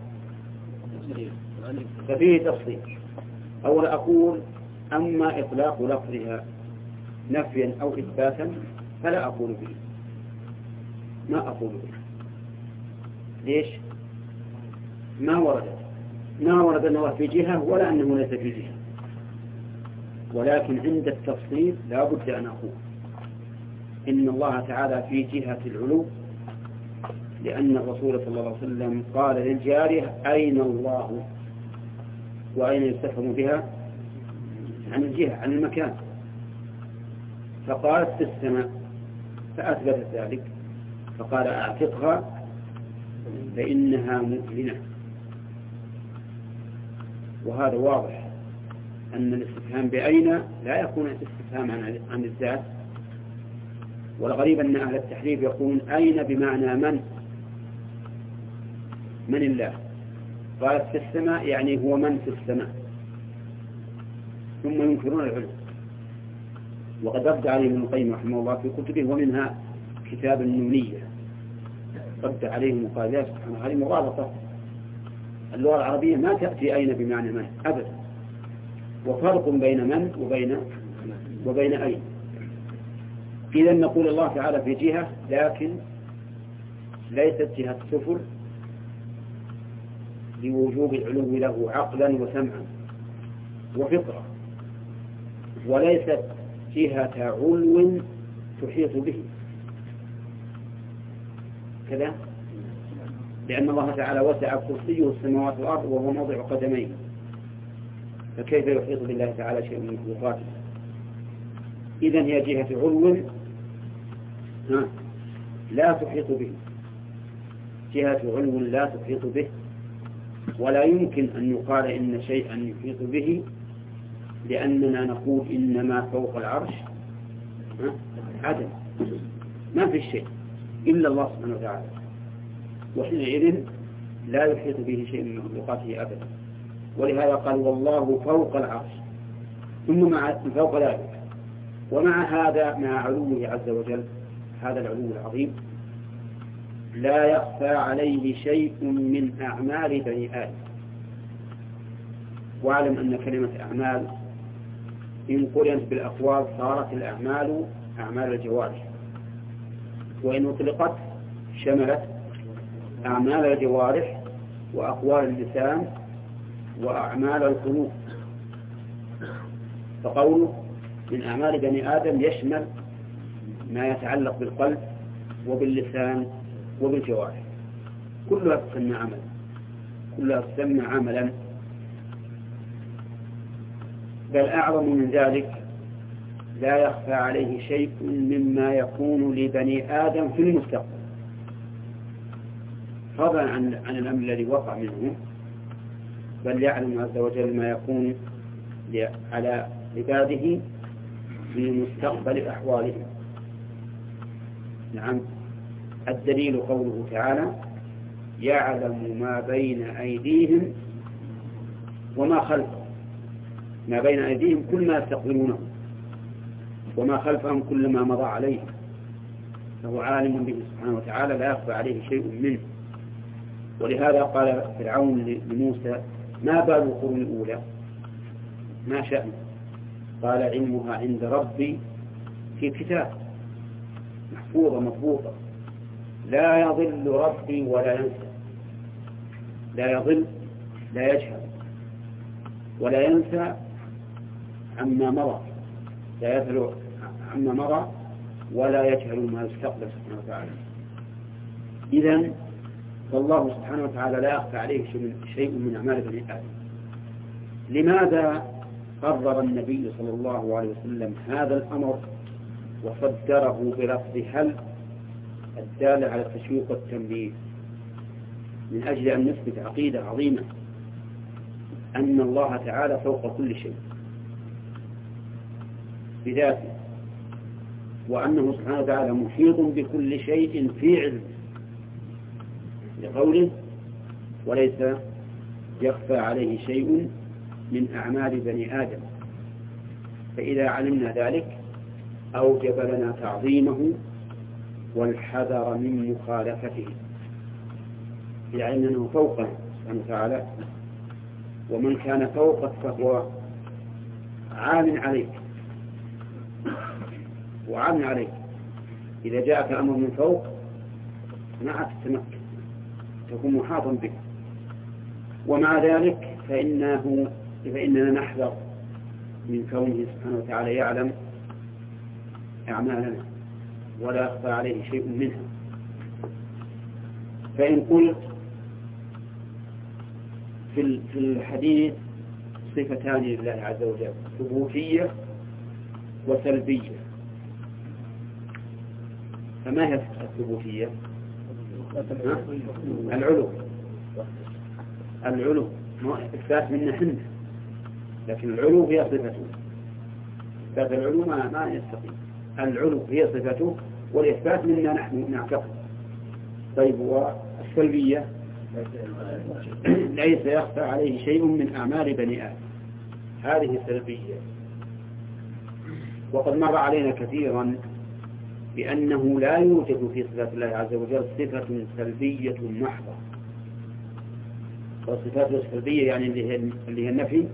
ففيه تفصيل. أولا أقول أما إطلاق لفظها نفيا أو إثباتا فلا أقول به، ما أقول به. ليش؟ ما وردت ما ورد أن الله في جهة ولا أنه ليس في جهة، ولكن عند التفصيل لا بد أن أقول إن الله تعالى في جهة العلو، لأن الرسول صلى الله عليه وسلم قال للجارية أين الله، وأين يستفهم بها عن الجهة عن المكان، فقالت في السماء، فأثبتت ذلك، فقال أعتقها فإنها مؤمنة. وهذا واضح أن الاستفهام بأين لا يكون استفهام عن عن الذات. والغريب أن أهل التحريف يقولون أين بمعنى من من الله، قالت في السماء يعني هو من في السماء، ثم ينكرون العلو. وقد رد عليه ابن القيم رحمه الله في كتبه، ومنها كتاب النونية، رد عليهم وقال يا سبحانه هذه مغالطة، اللغة العربية ما تأتي أين بمعنى من أبدا، وفرق بين من وبين وبين أين. إذا نقول الله تعالى في جهة، لكن ليست جهة سفل لوجوب العلو له عقلا وسمعا وفطرة، وليست جهة علو تحيط به كذا، لأن الله تعالى وسع كرسيه السماوات والأرض وهو موضع قدميه، فكيف يحيط بالله تعالى شيء من مخلوقاته؟ إذن هي جهة علو لا تحيط به، جهة علو لا تحيط به، ولا يمكن أن يقال إن شيئا يحيط به، لأننا نقول إنما فوق العرش عدم، ما في شيء إلا الله سبحانه وتعالى، وحينئذ لا يحيط به شيء من مخلوقاته أبدا. ولهذا قال والله فوق العرش، ثم مع فوق ذلك، ومع هذا مع علوه عز وجل هذا العلو العظيم لا يخفى عليه شيء من أعمال بني آدم. واعلم أن كلمة أعمال إن قرنت بالأقوال صارت الأعمال أعمال الجوارح، وإن أطلقت شملت أعمال الجوارح وأقوال اللسان وأعمال القلوب. فقوله من أعمال بني آدم يشمل ما يتعلق بالقلب وباللسان وبالجوارح، كلها تسمى عملا، كلها تسمى عملا. بل أعظم من ذلك لا يخفى عليه شيء مما يكون لبني آدم في المستقبل، فضلا عن عن الأمر الذي وقع منه، بل يعلم عز وجل ما يكون على عباده في مستقبل أحوالهم. نعم، الدليل قوله تعالى يعلم ما بين أيديهم وما خلفهم. ما بين أيديهم كل ما يستقبلونه، وما خلفهم كل ما مضى عليهم، فهو عالم به سبحانه وتعالى لا يخفى عليه شيء منه. ولهذا قال فرعون لموسى ما بال القرون الأولى، ما شأنه؟ قال علمها عند ربي في كتاب محفوظة مضبوطة لا يضل ربي ولا ينسى. لا يضل لا يجهل ولا ينسى عما مضى، لا يذل عما مضى ولا يجهل ما يستقبل سبحانه وتعالى. إذن فالله سبحانه وتعالى لا يخفى عليه شيء من أعمال بني آدم. لماذا قرر النبي صلى الله عليه وسلم هذا الأمر وصدره بلفظ هل الدالة على التشويق والتنبيه؟ من أجل أن نثبت عقيدة عظيمة أن الله تعالى فوق كل شيء بذاته، وأنه سبحانه وتعالى محيط بكل شيء في علم، لقوله وليس يخفى عليه شيء من أعمال بني آدم. فإذا علمنا ذلك أوجب لنا تعظيمه والحذر من مخالفته، يعني أنه فوقه سبحانه وتعالى، ومن كان فوقك فهو عال عليك وعال عليك. إذا جاءك أمر من فوق ما تتمكن، تكون محاطا به. ومع ذلك فإنه فإننا نحذر من كونه سبحانه وتعالى يعلم أعمالنا ولا يخفى عليه شيء منها. فإن قلت في الحديث صفتان لله عز وجل، ثبوتية وسلبية، فما هي الثبوتية؟ العلو العلو إثبات منا حنا، لكن العلو هي صفته. إثبات العلو ما ما يستقيم. العلو هي صفته والإثبات منا نحن نعتقد. طيب والسلبية ليس يخفى عليه شيء من أعمال بني آدم، هذه سلبية. وقد مر علينا كثيرا بأنه لا يوجد في صفات الله عز وجل صفة سلبية محضة. والصفات السلبية يعني اللي هي النفي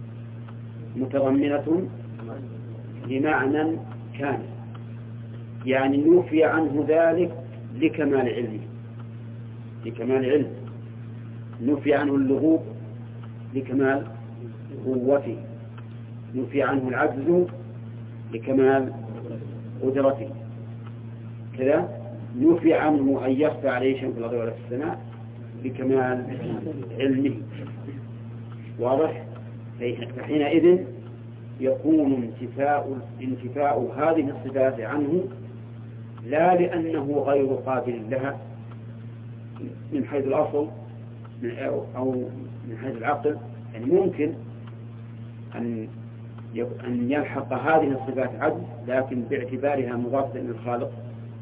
متضمنة لمعنى كامل، يعني نوفي عنه ذلك لكمال علمه، لكمال علمه، نوفي عنه اللغوب لكمال قوته، نوفي عنه العجز لكمال قدرته، كذا نوفي عنه أن يخفى عليه شيء في الأرض ولا في السماء لكمال علمه. واضح؟ فحينئذ يكون انتفاء انتفاء هذه الصفات عنه لا لأنه غير قابل لها من حيث الأصل أو من حيث العقل، يعني ممكن أن أن يلحق هذه الصفات عجز، لكن باعتبارها مضافة للخالق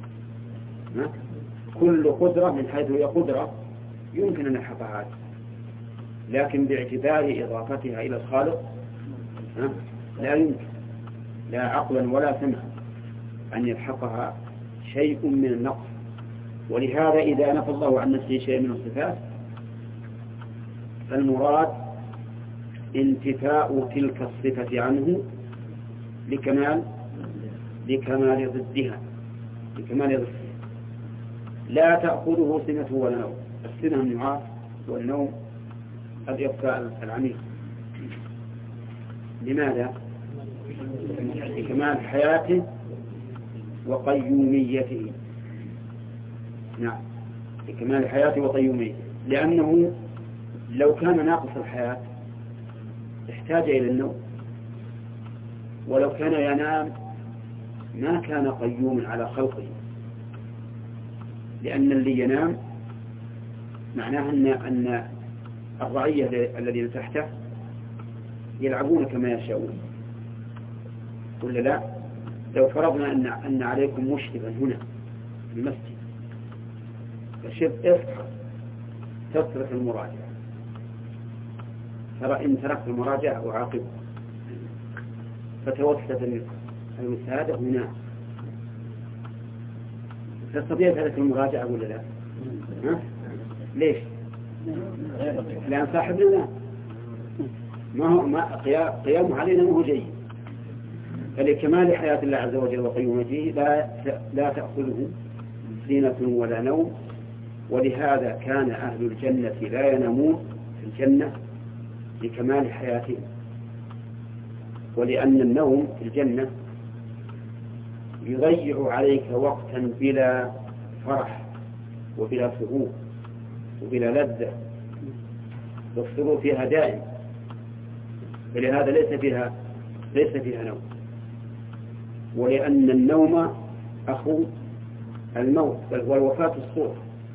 كل قدرة من حيث هي قدرة يمكن أن يلحقها عجز، لكن باعتبار إضافتها إلى الخالق لا يمكن لا عقلا ولا سمعا أن يلحقها شيء من النقص. ولهذا إذا نفى الله عن نفسه شيء من الصفات فالمراد انتفاء تلك الصفة عنه لكمال لكمال ضدها لكمال ضدها لا تأخذه سنة ولا نوم. السنة النعاس والنوم الإغفاء العميق. لماذا؟ لكمال حياته وقيوميته. نعم، لكمال حياته وقيوميته، لأنه لو كان ناقص الحياة احتاج إلى النوم، ولو كان ينام ما كان قيوما على خلقه، لأن اللي ينام معناه أن أن الرعية الذين تحته يلعبون كما يشاءون. ولا لا؟ لو فرضنا أن أن عليكم مشرفا هنا في المسجد فشف اصحى تترك المراجعة، ترى إن تركت المراجعة أعاقبه، فتوسد الوسادة هنا تستطيع ترك المراجعة ولا لا؟ ها؟ ليش؟ لأن صاحب لنا ما هو ما قيامه علينا ما هو جيد. فلكمال حياة الله عز وجل وقيومته لا لا تأخذه سنة ولا نوم. ولهذا كان أهل الجنة لا ينامون في الجنة لكمال حياتهم، ولأن النوم في الجنة يضيع عليك وقتا بلا فرح وبلا سرور وبلا لذة، والسرور فيها دائم، فلهذا ليس فيها ليس فيها نوم. ولأن النوم أخو الموت بل هو الوفاة الصور،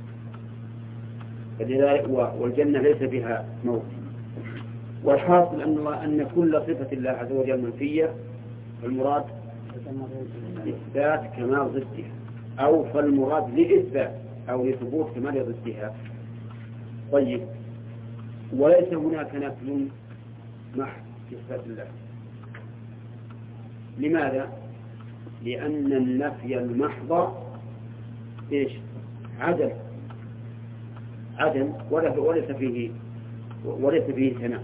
والجنة ليس فيها موت. والحاصل أن الله أن كل صفة الله عز وجل منفية، المراد إثبات كمال ضدها، أو فالمراد لإثبات أو لثبوت كمال ضدها. طيب، وليس هناك نفي محض في صفات الله. لماذا؟ لأن النفي المحض إيش؟ عدم عدم وليس فيه وليس فيه كمال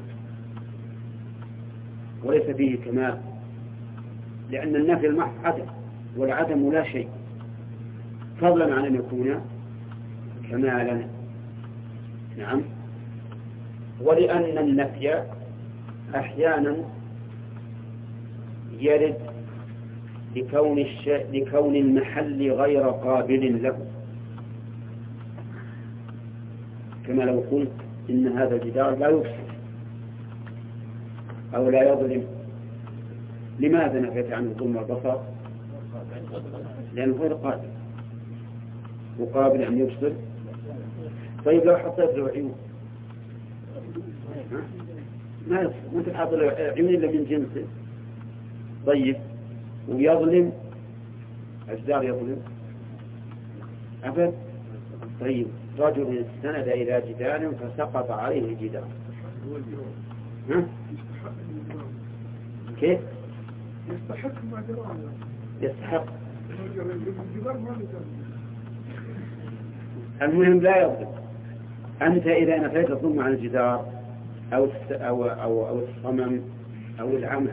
وليس فيه كمال لأن النفي المحض عدم، والعدم لا شيء، فضلا عن أن يكون كمالا. نعم. ولأن النفي أحيانا يرد لكون, الش... لكون المحل غير قابل له، كما لو قلت إن هذا الجدار لا يفسد أو لا يظلم. لماذا نفيت عنه ظلم البصر؟ لأنه غير قابل، وقابل أن يفسد. طيب لو حطيت له عيون ما يفسد، ما تحط له عيون إلا من جنسه. طيب، ويظلم الجدار يظلم أبد. طيب، رجل استند إلى جدار فسقط عليه الجدار، ها؟ كيف؟ يستحق ما جرى. يستحق. المهم لا يظلم. أنت إذا نفيت الظلم عن الجدار أو أو أو أو الصمم أو العمى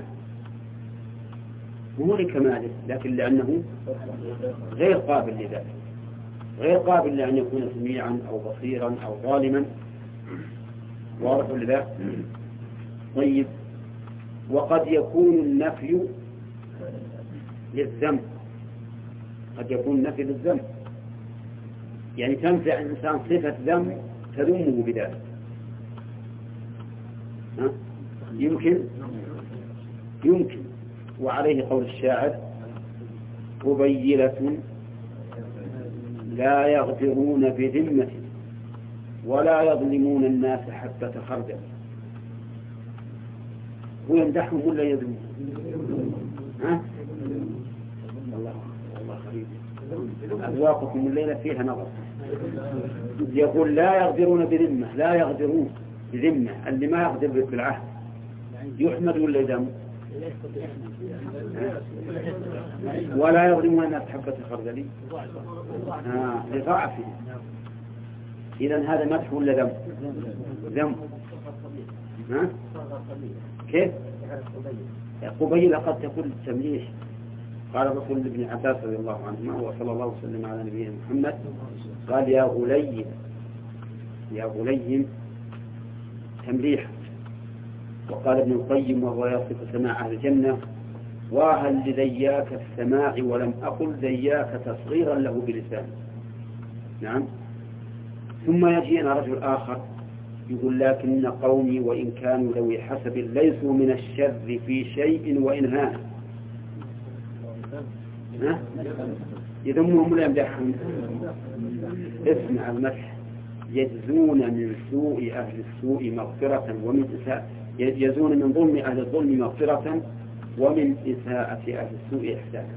مو لكماله، لكن لأنه غير قابل لذلك، غير قابل لأن يكون سميعا أو بصيرا أو ظالما. واضح لذلك. طيب، وقد يكون النفي للذنب، قد يكون النفي للذنب، يعني تنفع الإنسان صفة ذنب تذمه بذلك. ها؟ يمكن يمكن وعليه قول الشاعر: قبيلة لا يغدرون بذمة ولا يظلمون الناس حتى تخردل. هو يمدحهم ولا يذمهم؟ ها؟ الله الله خريب أذواقكم الليلة فيها نظر. يقول لا يغدرون بذمة، لا يغدرون بذمة، اللي ما يغدر بالعهد يحمد ولا يذم؟ ولا يظلمون الناس حبة خردل آه لضعفه. إذن هذا مدح ولا ذم؟ ذم. ها؟ كيف؟ قبيلة قد تكون تمليح. قال رسول ابن عباس رضي الله عنهما وصلى الله وسلم على نبينا محمد قال يا غليم يا غليم تمليح. وقال ابن القيم وهو يصف سماع أهل الجنة وهل لذياك السماع ولم أقل ذياك تصغيرا له بلسان. نعم. ثم يجينا رجل آخر يقول لكن قومي وإن كانوا ذوي حسب ليسوا من الشر في شيء وإن هان. يذمهم ولا يمدحهم؟ اسمع المدح. يجزون من سوء أهل السوء مغفرة ومن إساءة يجزون من ظلم أهل الظلم مغفرة ومن إساءة أهل السوء إحسانا.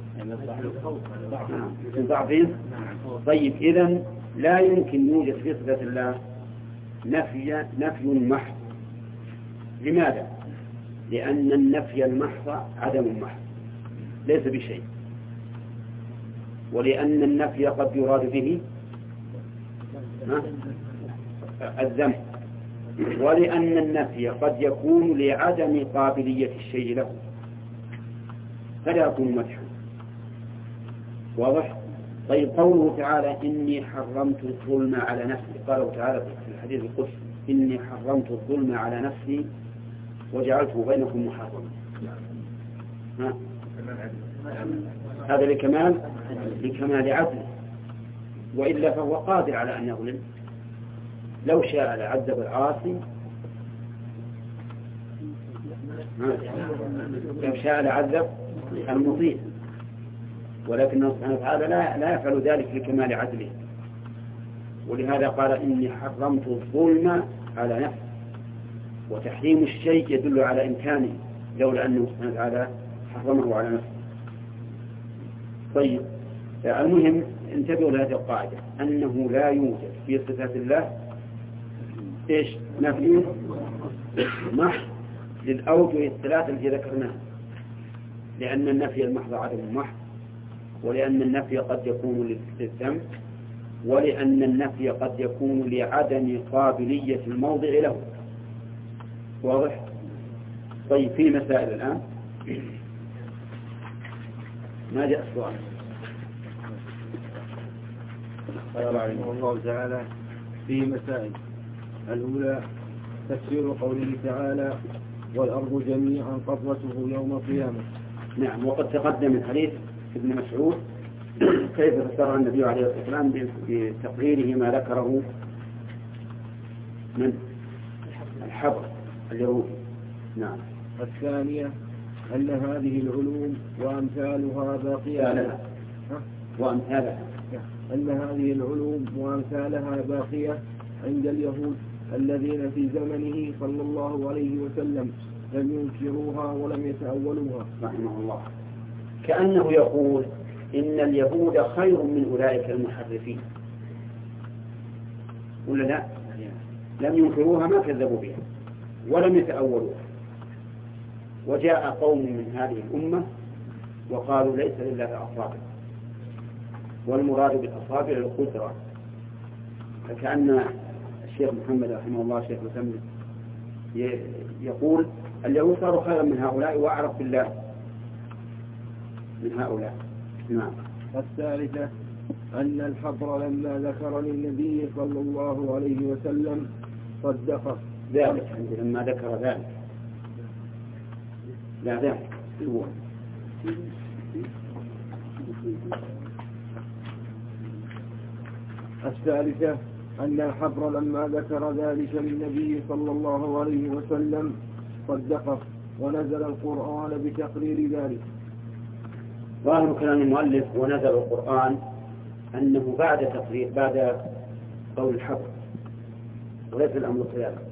من ضعفهم. طيب إذن لا يمكن يوجد في صفة الله نفي نفي محض. لماذا؟ لأن النفي المحض عدم محض ليس بشيء، ولأن النفي قد يراد به الذم، ولأن النفي قد يكون لعدم قابلية الشيء له فلا يكون مدحا. واضح؟ طيب قوله تعالى إني حرمت الظلم على نفسي، قاله تعالى في الحديث القدسي إني حرمت الظلم على نفسي وجعلته بينكم محرما. ها؟ هذا لكمال لكمال عدله، وإلا فهو قادر على أن يظلم. لو شاء لعذب العاصي، لو شاء لعذب المطيع، ولكن سبحانه وتعالى لا لا يفعل ذلك لكمال عدله. ولهذا قال إني حرمت الظلم على نفسي، وتحريم الشيء يدل على إمكانه لولا أنه سبحانه وتعالى حرمه على نفسه. طيب المهم انتبهوا لهذه القاعدة أنه لا يوجد في صفات الله إيش نفي محض للأوجه الثلاثة التي ذكرناها، لأن النفي المحض عدم محض، ولأن النفي قد يكون للذم، ولأن النفي قد يكون لعدم قابلية الموضع له. واضح؟ طيب في مسائل الآن ما جاء السؤال. قال رحمه الله تعالى في مسائل. الأولى تفسير قوله تعالى والأرض جميعا قبضته يوم القيامة. نعم. وقد تقدم الحديث ابن مسعود كيف فسر النبي عليه الصلاة والسلام بتقريره ما ذكره من الحبر اليهودي. نعم. الثانية أن هذه العلوم وأمثالها باقية وأمثالها أن هذه العلوم وأمثالها باقية عند اليهود الذين في زمنه صلى الله عليه وسلم لم ينكروها ولم يتأولوها رحمه الله. كأنه يقول إن اليهود خير من أولئك المحرفين، ولا لا؟ لم ينكروها ما كذبوا بها ولم يتأولوها. وجاء قوم من هذه الأمة وقالوا ليس لله أصابع، والمراد بالأصابع القدرة. فكأن الشيخ محمد رحمه الله شيخ الإسلام يقول اليهود صاروا خيرا من هؤلاء وأعرف بالله من هؤلاء. نعم. الثالثة أن الحبر لما ذكر للنبي صلى الله عليه وسلم صدقه ذلك لما ذكر ذلك لا ذلك هو. الثالثة أن الحبر لما ذكر ذلك للنبي صلى الله عليه وسلم صدقه ونزل القرآن بتقرير ذلك. ظاهر كلام المؤلف ونزل القرآن أنه بعد تقرير بعد قول الحبر وليس الأمر كذلك.